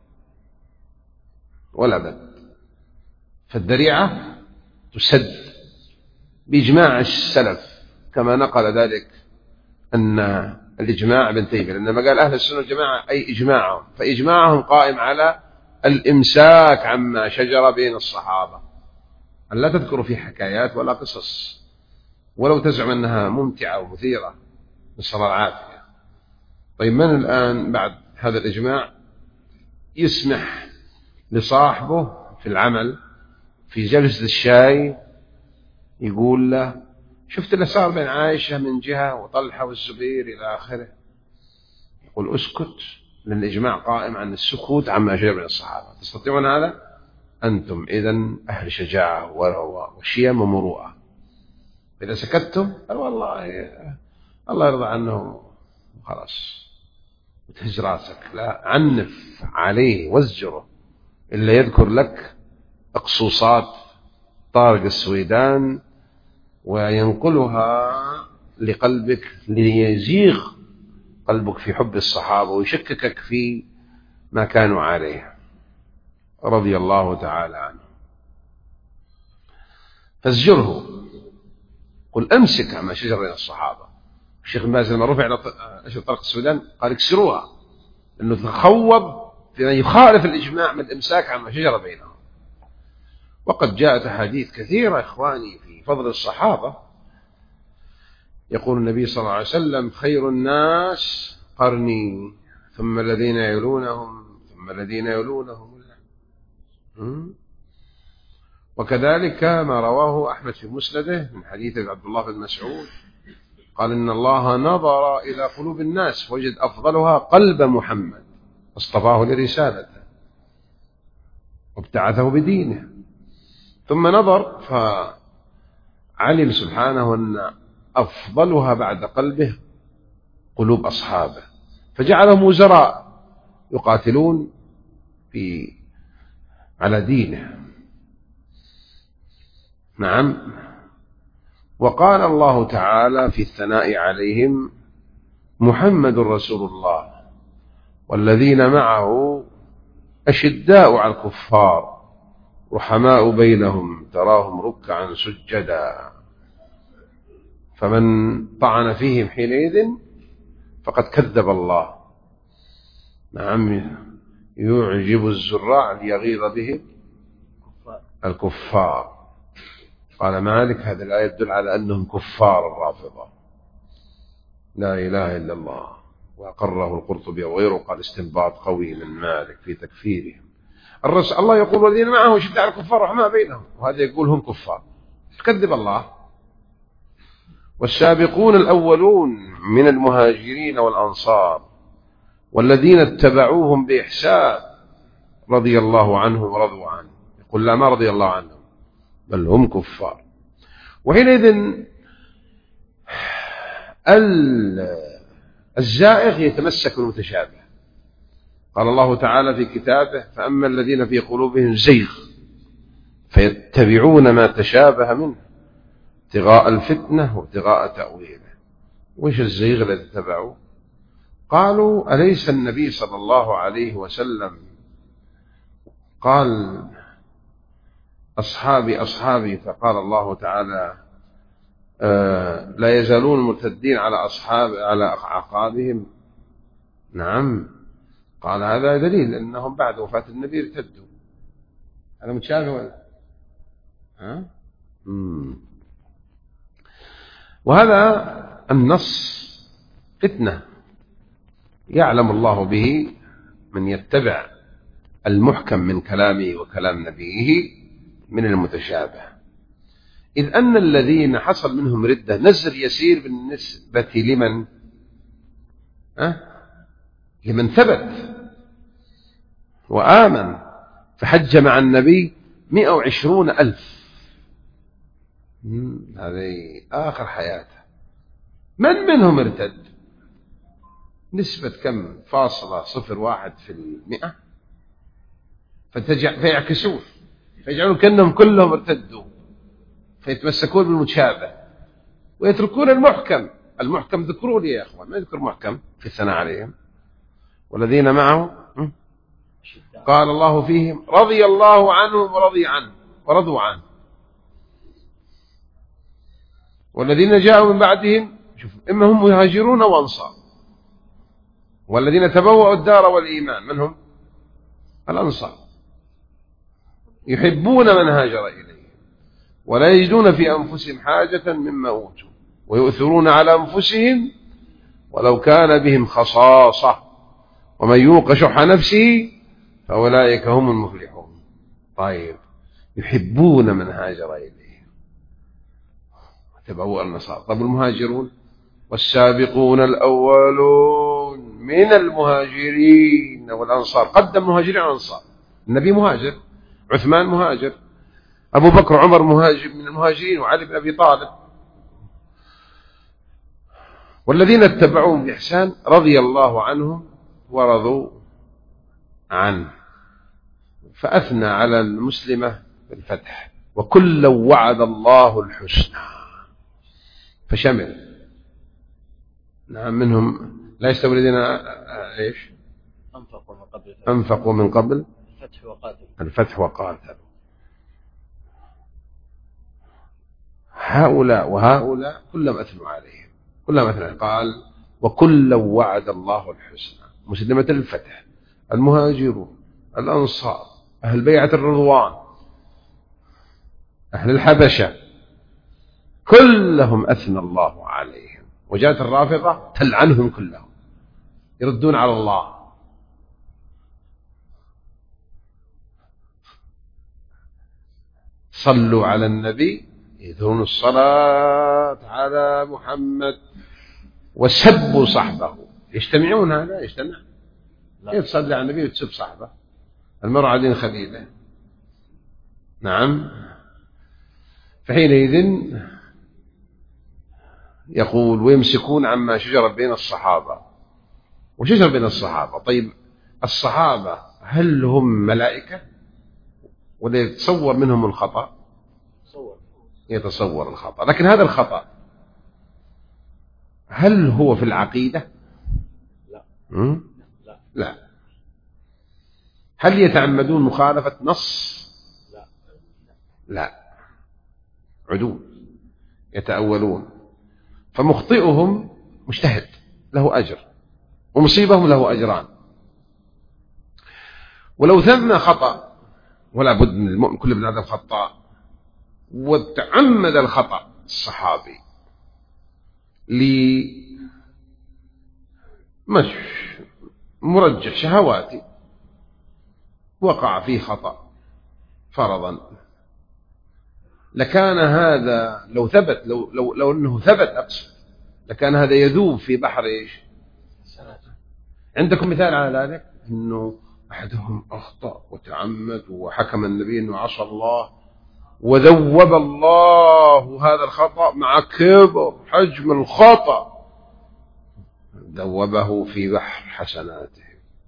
ولا بد، فالذريعة تسد بإجماع السلف كما نقل ذلك أن الإجماع ابن تيمية، لأنما قال أهل السنة والجماعة أي إجماعهم، فإجماعهم قائم على الإمساك عما شجر بين الصحابة، أن لا تذكروا في حكايات ولا قصص ولو تزعم أنها ممتعة ومثيرة، نسأل الله العافية. طيب من الآن بعد هذا الإجماع يسمح لصاحبه في العمل في جلسة الشاي يقول له شفت اللي صار بين عائشة من جهة وطلحة والزبير إلى آخره، يقول اسكت، لأن الإجماع قائم عن السكوت عما شجر بين الصحابة. تستطيعون هذا؟ أنتم إذن أهل شجاعة وشيم ومروءة. إذا سكتتم قال والله الله يرضى عنهم خلاص وتهج راسك، لا، عنف عليه وازجره، إلا يذكر لك أقصوصات طارق السويدان وينقلها لقلبك ليزيغ قلبك في حب الصحابة ويشككك في ما كانوا عليه رضي الله تعالى عنه. فازجره، قل أمسك عما شجر بين الصحابة. الشيخ ابن باز لما رفع نشر طريق السودان قال اكسروها، لأنه تخوض في أن يخالف الإجماع من الإمساك عما شجر بينهم. وقد جاءت أحاديث كثيرة إخواني في فضل الصحابة. يقول النبي صلى الله عليه وسلم خير الناس قرني ثم الذين يلونهم ثم الذين يلونهم. وكذلك ما رواه أحمد في مسنده من حديث عبد الله بن مسعود قال إن الله نظر إلى قلوب الناس وجد أفضلها قلب محمد اصطفاه لرسالته وابتعثه بدينه، ثم نظر فعلم سبحانه أن أفضلها بعد قلبه قلوب أصحابه فجعلهم وزراء يقاتلون في على دينه. نعم. وقال الله تعالى في الثناء عليهم محمد رسول الله والذين معه أشداء على الكفار رحماء بينهم تراهم ركعا سجدا فمن طعن فيهم حينئذ فقد كذب الله. نعم. يعجب الزراع ليغيظ بهم الكفار. قال مالك هذه الآية تدل على أنهم كفار الرافضة. لا إله إلا الله. وأقره القرطبي وغيره قال استنباط قوي من مالك في تكفيرهم. الرسول الله يقول والذين معه شدة على الكفار رحماء بينهم، وهذا يقول هم كفار. كذب الله. والسابقون الأولون من المهاجرين والأنصار والذين اتبعوهم بإحسان رضي الله عنهم ورضوا عنه. يقول لا ما رضي الله عنهم بل هم كفار. وحينئذ الزائغ يتمسك بالمتشابه. قال الله تعالى في كتابه فأما الذين في قلوبهم زيغ فيتبعون ما تشابه منه ابتغاء الفتنة وابتغاء تأويله. وش الزيغ الذي اتبعوا؟ قالوا أليس النبي صلى الله عليه وسلم قال أصحابي أصحابي، فقال الله تعالى آه لا يزالون مرتدين على أصحاب على أعقابهم. نعم. قال هذا دليل أنهم بعد وفاة النبي ارتدوا. هذا متشابه ولا؟ ها؟ مم. وهذا النص فتنة يعلم الله به من يتبع المحكم من كلامه وكلام نبيه من المتشابه، إذ أن الذين حصل منهم ردة نزر يسير بالنسبة لمن أه؟ لمن ثبت وآمن فحج مع النبي مئة وعشرون ألف. هذه آخر حياته. من منهم ارتد؟ نسبة كم؟ فاصلة صفر واحد في المئة. فيعكسون فيجعلون كأنهم كلهم ارتدوا فيتمسكون بالمتشابه ويتركون المحكم. المحكم ذكروا لي يا أخوان، ما يذكر محكم في الثناء عليهم. والذين معه قال الله فيهم رضي الله عنهم ورضي عنه ورضوا عنه. والذين جاءوا من بعدهم شوف إما هم مهاجرون وأنصار والذين تبوأوا الدار والإيمان من هم؟ الأنصار. يحبون من هاجر إليهم ولا يجدون في أنفسهم حاجة مما أوتوا ويؤثرون على أنفسهم ولو كان بهم خصاصة ومن يوق شح نفسه فأولئك هم المفلحون. طيب، يحبون من هاجر إليهم تبعوا النصارى. طب المهاجرون؟ والسابقون الأولون من المهاجرين والأنصار. قدم مهاجرين والأنصار. النبي مهاجر، عثمان مهاجر، أبو بكر وعمر مهاجر من المهاجرين، وعلي بن أبي طالب. والذين اتبعوهم بإحسان رضي الله عنهم ورضوا عنه. فأثنى على المسلمة بالفتح، وكلا وعد الله الحسنى، فشمل. نعم، منهم لا يستوي الذين ايش أنفقوا من قبل أنفقوا من قبل الفتح وقاتلوا الفتح وقاتلوا. هؤلاء وهؤلاء كلهم أثنوا عليهم، كلهم أثنوا عليهم. قال وكلا وعد الله الحسنى. مسلمة الفتح، المهاجرون، الأنصار، أهل بيعة الرضوان، أهل الحبشة، كلهم أثنى الله عليهم. وجاءت الرافضة تلعنهم كلهم، يردون على الله. صلوا على النبي، يذرون الصلاة على محمد، وسبوا صحبه. يجتمعون؟ هذا يجتمع؟ يتصلي على النبي وتسب صحبه. المرء دين خليله. نعم. فحينئذ يقول ويمسكون عما شجر بين الصحابة. وشجر بين الصحابة. طيب، الصحابة هل هم ملائكة ولا يتصور منهم الخطأ؟ يتصور الخطأ. لكن هذا الخطأ هل هو في العقيدة؟ لا. لا. لا. هل يتعمدون مخالفة نص؟ لا. لا. عدول، يتأولون. فمخطئهم مجتهد له أجر، ومصيبهم له أجران. ولو ثم خطأ، ولا بد من المؤمن كل ابن آدم خطاء، وتعمد الخطأ الصحابي لمش مرجح شهواتي، وقع فيه خطأ فرضا، لكان هذا لو ثبت لو لو لو انه ثبت اقصد لكان هذا يذوب في بحر ايش؟ عندكم مثال على ذلك؟ انه احدهم اخطأ وتعمد وحكم النبي انه عصى الله، وذوب الله هذا الخطأ مع كبر حجم الخطأ، ذوبه في بحر حسناته.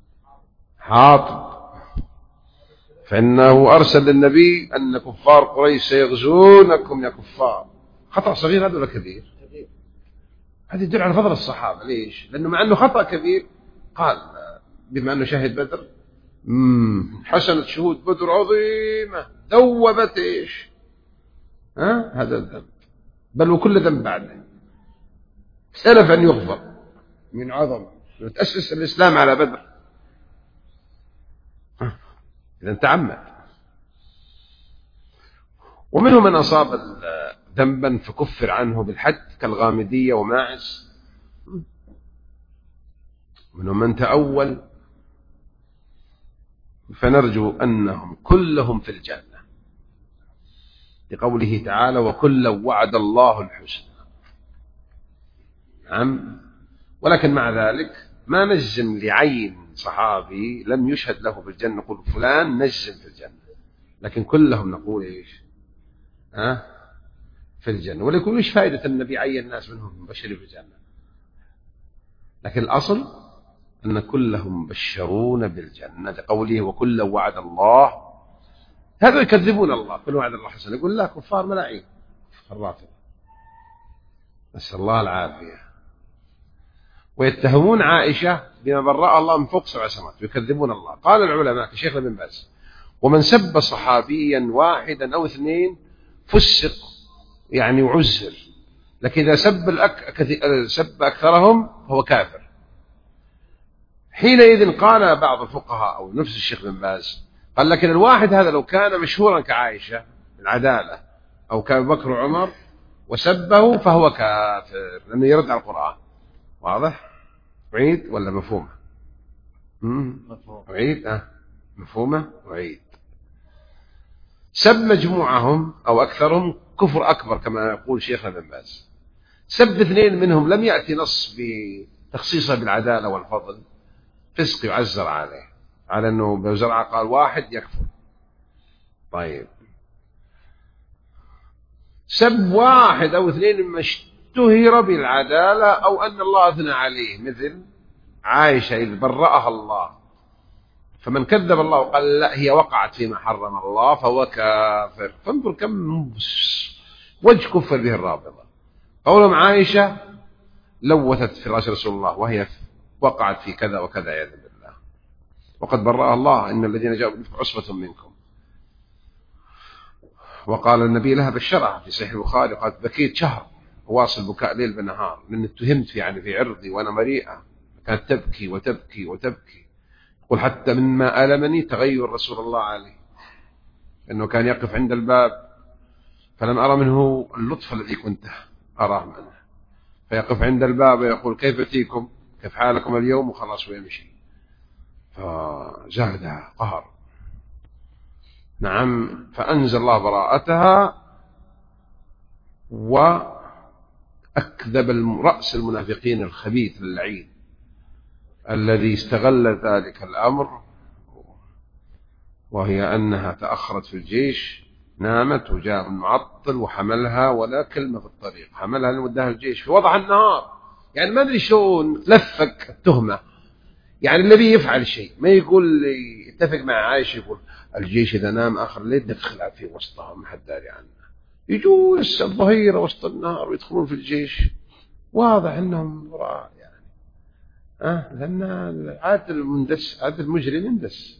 حاطب فإنه أرسل للنبي أن كفار قريش سيغزونكم يا كفار. خطأ صغير هذا ولا كبير؟ هذا يدل على فضل الصحابة. ليش؟ لأنه مع أنه خطأ كبير قال بما أنه شهد بدر، حسنة شهود بدر عظيمة ذوبت إيش؟ ها؟ هذا الذنب، بل وكل ذنب بعده سلف أن يغفر من عظمة. تأسس الإسلام على بدر إذا تعمد. ومنهم من أصاب ذنبا فكفر عنه بالحد كالغامدية وماعز. منهم من تأول، فنرجو أنهم كلهم في الجنة لقوله تعالى وكلا وعد الله الحسنى. نعم. ولكن مع ذلك ما نجزم لعين صحابي لم يشهد له بالجنة نقول فلان نجزم في الجنة، لكن كلهم نقول إيش؟ ها؟ في الجنة. ولكن إيش فائدة النبي عين الناس منهم مبشرين في الجنة؟ لكن الأصل أن كلهم مبشرون بالجنة لقوله وكلا وعد الله. هذا يكذبون الله، كل وعد الله حسن. يقول لا كفار ملاعين الرافضة، نسأل الله العافية. ويتهمون عائشة بما برأ الله من فوق سبع سماوات، ويكذبون الله. قال العلماء كشيخ ابن باز ومن سب صحابيا واحدا أو اثنين فسق يعني وعزر، لكن إذا سب, الأك... سب أكثرهم هو كافر. حينئذ قال بعض الفقهاء أو نفس الشيخ ابن باز قال لكن الواحد هذا لو كان مشهورا كعائشة العدالة أو كأبي بكر وعمر وسبه فهو كافر لأنه يرد على القرآن. واضح؟ عيد ولا مفهوم؟ مفهوم. عيد. أه. مفهومة؟ وعيد. سب مجموعهم أو أكثرهم كفر أكبر كما يقول شيخنا بن باز. سب اثنين منهم لم يأتي نص بتخصيصه بالعدالة والفضل، فسق يعزر عليه، على أنه بزرعة قال واحد يكفر. طيب سب واحد أو اثنين مما اشتهر بالعدالة أو أن الله أثنى عليه، مثل عائشة إذ برأها الله، فمن كذب الله وقال لا هي وقعت فيما حرم الله فهو كافر. فانظر كم وجه كفر به الرافضة. قولهم عائشة لوثت فراش رسول الله وهي وقعت في كذا وكذا عياذا بالله، وقد برأها الله إن الذين جاءوا بالإفك عصبة منكم. وقال النبي لها بشرها في صحيح البخاري قالت بكيت شهر واصل بكاء ليل بنهار لأن اتهمت في يعني في عرضي وأنا مريئة، كانت تبكي وتبكي وتبكي. قل حتى مما ألمني تغير رسول الله عليه، أنه كان يقف عند الباب فلم أرى منه اللطف الذي كنت أراه منه، فيقف عند الباب ويقول كيف فيكم كيف حالكم اليوم وخلاص ويمشي، فزادها قهر. نعم. فأنزل الله براءتها وأكذب رأس المنافقين الخبيث اللعين الذي استغل ذلك الأمر، وهي أنها تأخرت في الجيش، نامت وجاء المعطل وحملها ولا كلمة في الطريق، حملها لمدها الجيش في وضع النهار. يعني ما أدري شلون لفك التهمة، يعني النبي يفعل شيء ما يقول يتفق مع عائشة يقول الجيش إذا نام آخر الليل ندخل في وسطهم ما حد داري عنه، يجوا الظهيرة وسط النهار ويدخلون في الجيش، واضح أنهم وراء يعني أه لأن عاد المندس عاد المجرم يندس.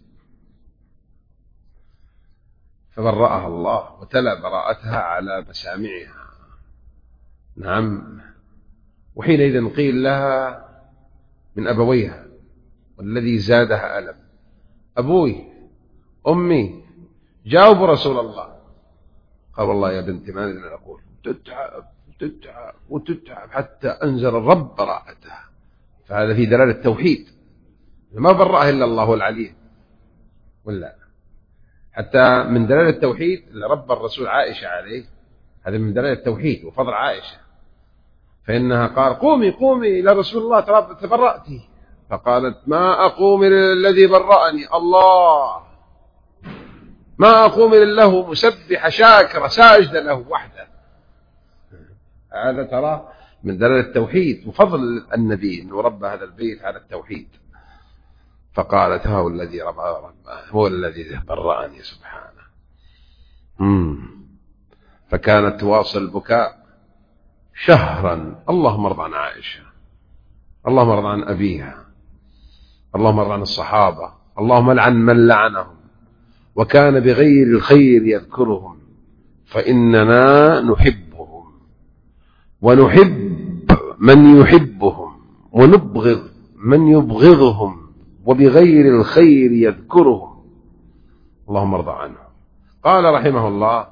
فبرأها الله وتلا براءتها على مسامعها. نعم. وحينئذ قيل لها من أبويها والذي زادها ألم أبوي أمي جاوبوا رسول الله، قال والله يا بنتي ما أدري أن أقول، تتعب تتعب وتتعب حتى أنزل الرب براءتها. فهذا في دلالة التوحيد، ما برأها إلا الله العليم، ولا حتى من دلالة التوحيد اللي رب الرسول عائشة عليه، هذا من دلالة التوحيد وفضل عائشة. فإنها قال قومي قومي إلى رسول الله تبرأتي، فقالت ما أقوم للذي برأني الله، ما أقوم له مسبح شاكر ساجد له وحده. هذا ترى من دلالة التوحيد وفضل النبي أنه رب هذا البيت على التوحيد. فقالت هو الذي رب هو الذي برأني سبحانه. مم. فكانت تواصل البكاء شهرا اللهم ارض عن عائشة، اللهم ارض عن أبيها، اللهم ارض عن الصحابة، اللهم لعن من لعنهم، وكان بغير الخير يذكرهم، فإننا نحبهم ونحب من يحبهم ونبغض من يبغضهم، وبغير الخير يذكرهم، اللهم ارضى عنهم. قال رحمه الله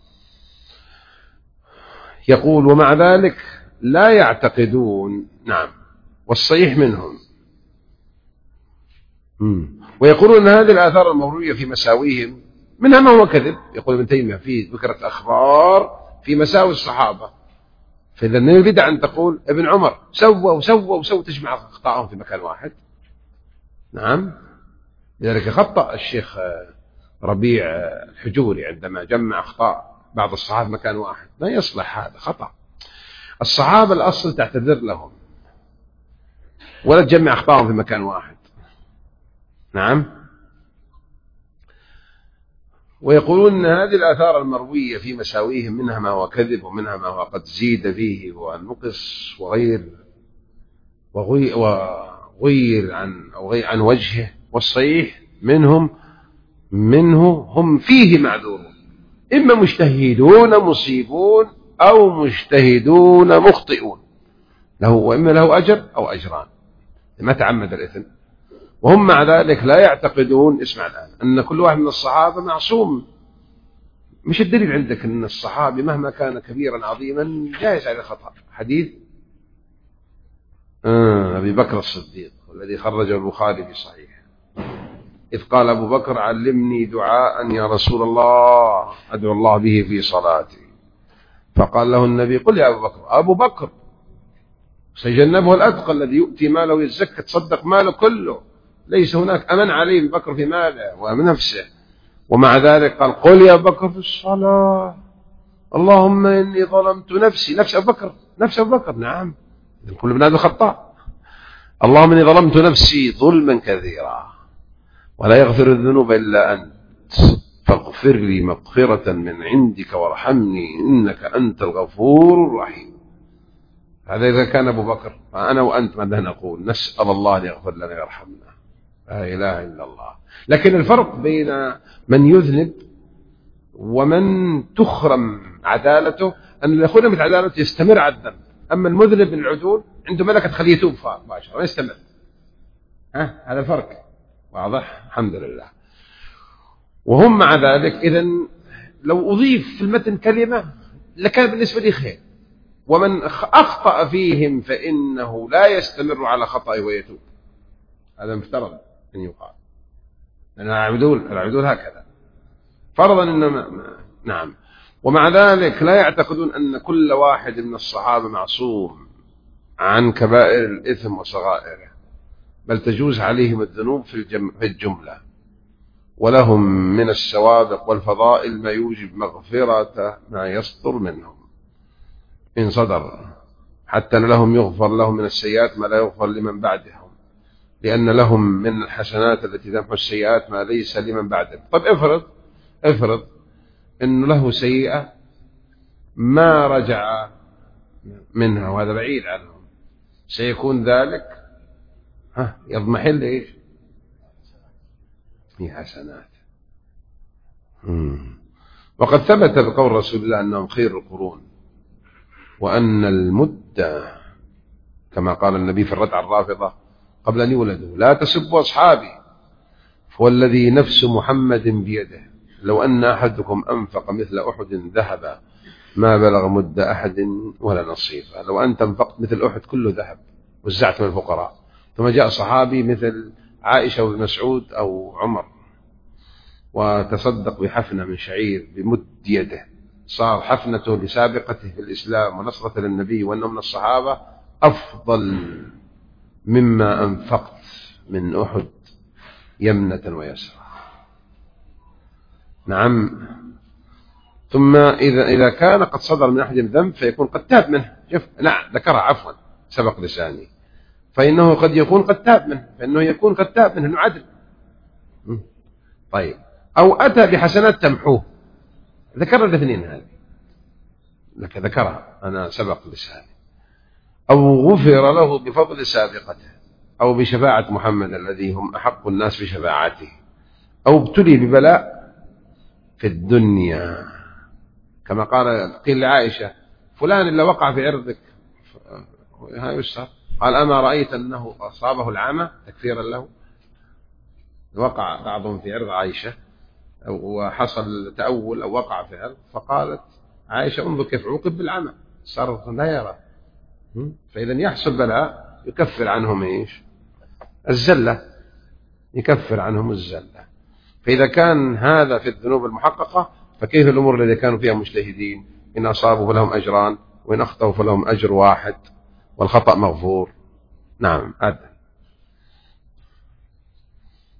يقول ومع ذلك لا يعتقدون. نعم. والصحيح منهم مم. ويقولون أن هذه الآثار المروية في مساويهم منها ما هو كذب. يقول ابن تيمية فيه ذكرت أخبار في مساوي الصحابة، فإذا من البدع أن تقول ابن عمر سوى وسوى وسوى تجمع أخطاءهم في مكان واحد. نعم. لذلك خطأ الشيخ ربيع الحجوري عندما جمع أخطاء بعض الصحابة مكان واحد، ما يصلح، هذا خطأ. الصحابة الأصل تعتذر لهم ولا تجمع أخطاءهم في مكان واحد. نعم. ويقولون أن هذه الآثار المروية في مساويهم منها ما هو كذب ومنها ما هو قد زيد فيه ونقص وغير وغير عن أو غير عن وجهه. والصحيح منهم منه هم فيه معذورون، إما مجتهدون مصيبون أو مجتهدون مخطئون، له وإما له أجر أو أجران ما تعمد الإثم، وهم مع ذلك لا يعتقدون. اسمع الآن أن كل واحد من الصحابة معصوم. مش الدليل عندك أن الصحابي مهما كان كبيرا عظيما جائز على الخطأ؟ حديث آه أبي بكر الصديق والذي خرجه البخاري في صحيح إذ قال أبو بكر علمني دعاء يا رسول الله أدعو الله به في صلاتي، فقال له النبي قل يا أبو بكر. أبو بكر سيجنبه الأتقى الذي يؤتي ماله ويزكى، تصدق ماله كله، ليس هناك أمن عليه أبو بكر في ماله ومن نفسه، ومع ذلك قال قل يا أبو بكر في الصلاة اللهم إني ظلمت نفسي. نفس أبو بكر، نفس أبو بكر، نعم، كل ابن آدم خطاء. اللهم إني ظلمت نفسي ظلما كثيرا ولا يغفر الذنوب إلا أنت فاغفر لي مغفرة من عندك وارحمني إنك أنت الغفور الرحيم. هذا إذا كان أبو بكر، فأنا وأنت ماذا نقول؟ نسأل الله أن يغفر لنا ويرحمنا، لا إله إلا الله. لكن الفرق بين من يذنب ومن تخرم عدالته أن اللي يخرم عدالته يستمر على الذنب، أما المذنب من العدول عنده ملكة تخليه يتوب مباشرة ويستمر. ها هذا الفرق واضح؟ الحمد لله. وهم مع ذلك إذن لو أضيف في المتن كلمة لكان بالنسبة لي خير. ومن أخطأ فيهم فإنه لا يستمر على خطأه ويتوب، هذا مفترض أن يقال، لأن العدول العدول هكذا فرضا إنما نعم. ومع ذلك لا يعتقدون أن كل واحد من الصحابة معصوم عن كبائر الإثم وصغائره، بل تجوز عليهم الذنوب في الجملة، ولهم من السوابق والفضائل ما يوجب مغفرة ما يصدر منهم إن صدر، حتى لهم يغفر لهم من السيئات ما لا يغفر لمن بعدهم، لأن لهم من الحسنات التي تمحو السيئات ما ليس لمن بعدهم. طب افرض افرض إنه له سيئة ما رجع منها وهذا بعيد عنهم، سيكون ذلك ها يضمحل إيش في حسنات. مم. وقد ثبت بقول رسول الله أنهم خير القرون، وأن المدة كما قال النبي في الرد على الرافضة قبل أن يولدوا لا تسبوا أصحابي فوالذي نفس محمد بيده لو أن أحدكم أنفق مثل أحد ذهب ما بلغ مد أحد ولا نصيفه. لو أنت انفقت مثل أحد كله ذهب وزعت من الفقراء، ثم جاء صحابي مثل عائشة ومسعود أو عمر وتصدق بحفنة من شعير بمد يده، صار حفنته لسابقته في الإسلام ونصرة للنبي وأنه من الصحابة أفضل مما أنفقت من أحد يمنة ويسرى. نعم. ثم إذا إذا كان قد صدر من أحد ذنب فيكون قد تاب منه. شوف نعم ذكرها عفوا سبق لساني، فإنه قد يكون قد تاب منه، فإنه يكون قد تاب منه إنه عدل. طيب أو أتى بحسنات تمحوه، ذكر الاثنين هذه لك ذكرها أنا سبق لساني. أو غفر له بفضل سابقته أو بشفاعة محمد الذي هم أحق الناس بشفاعته، أو ابتلي ببلاء في الدنيا كما قال قيل لعائشة فلان إلا وقع في عرضك ها يسر، قال أما رأيت أنه أصابه العمى تكفيرا له؟ وقع بعضهم في عرض عائشة وحصل تأول أو وقع في عرض، فقالت عائشة انظر كيف عوقب بالعمى صار لا يرى. فإذا يحصل بلاء يكفر عنهم إيش؟ الزلة، يكفر عنهم الزلة. فإذا كان هذا في الذنوب المحققة فكيف الأمور التي كانوا فيها مجتهدين؟ إن أصابوا فلهم أجران وإن أخطأوا فلهم أجر واحد والخطأ مغفور. نعم هذا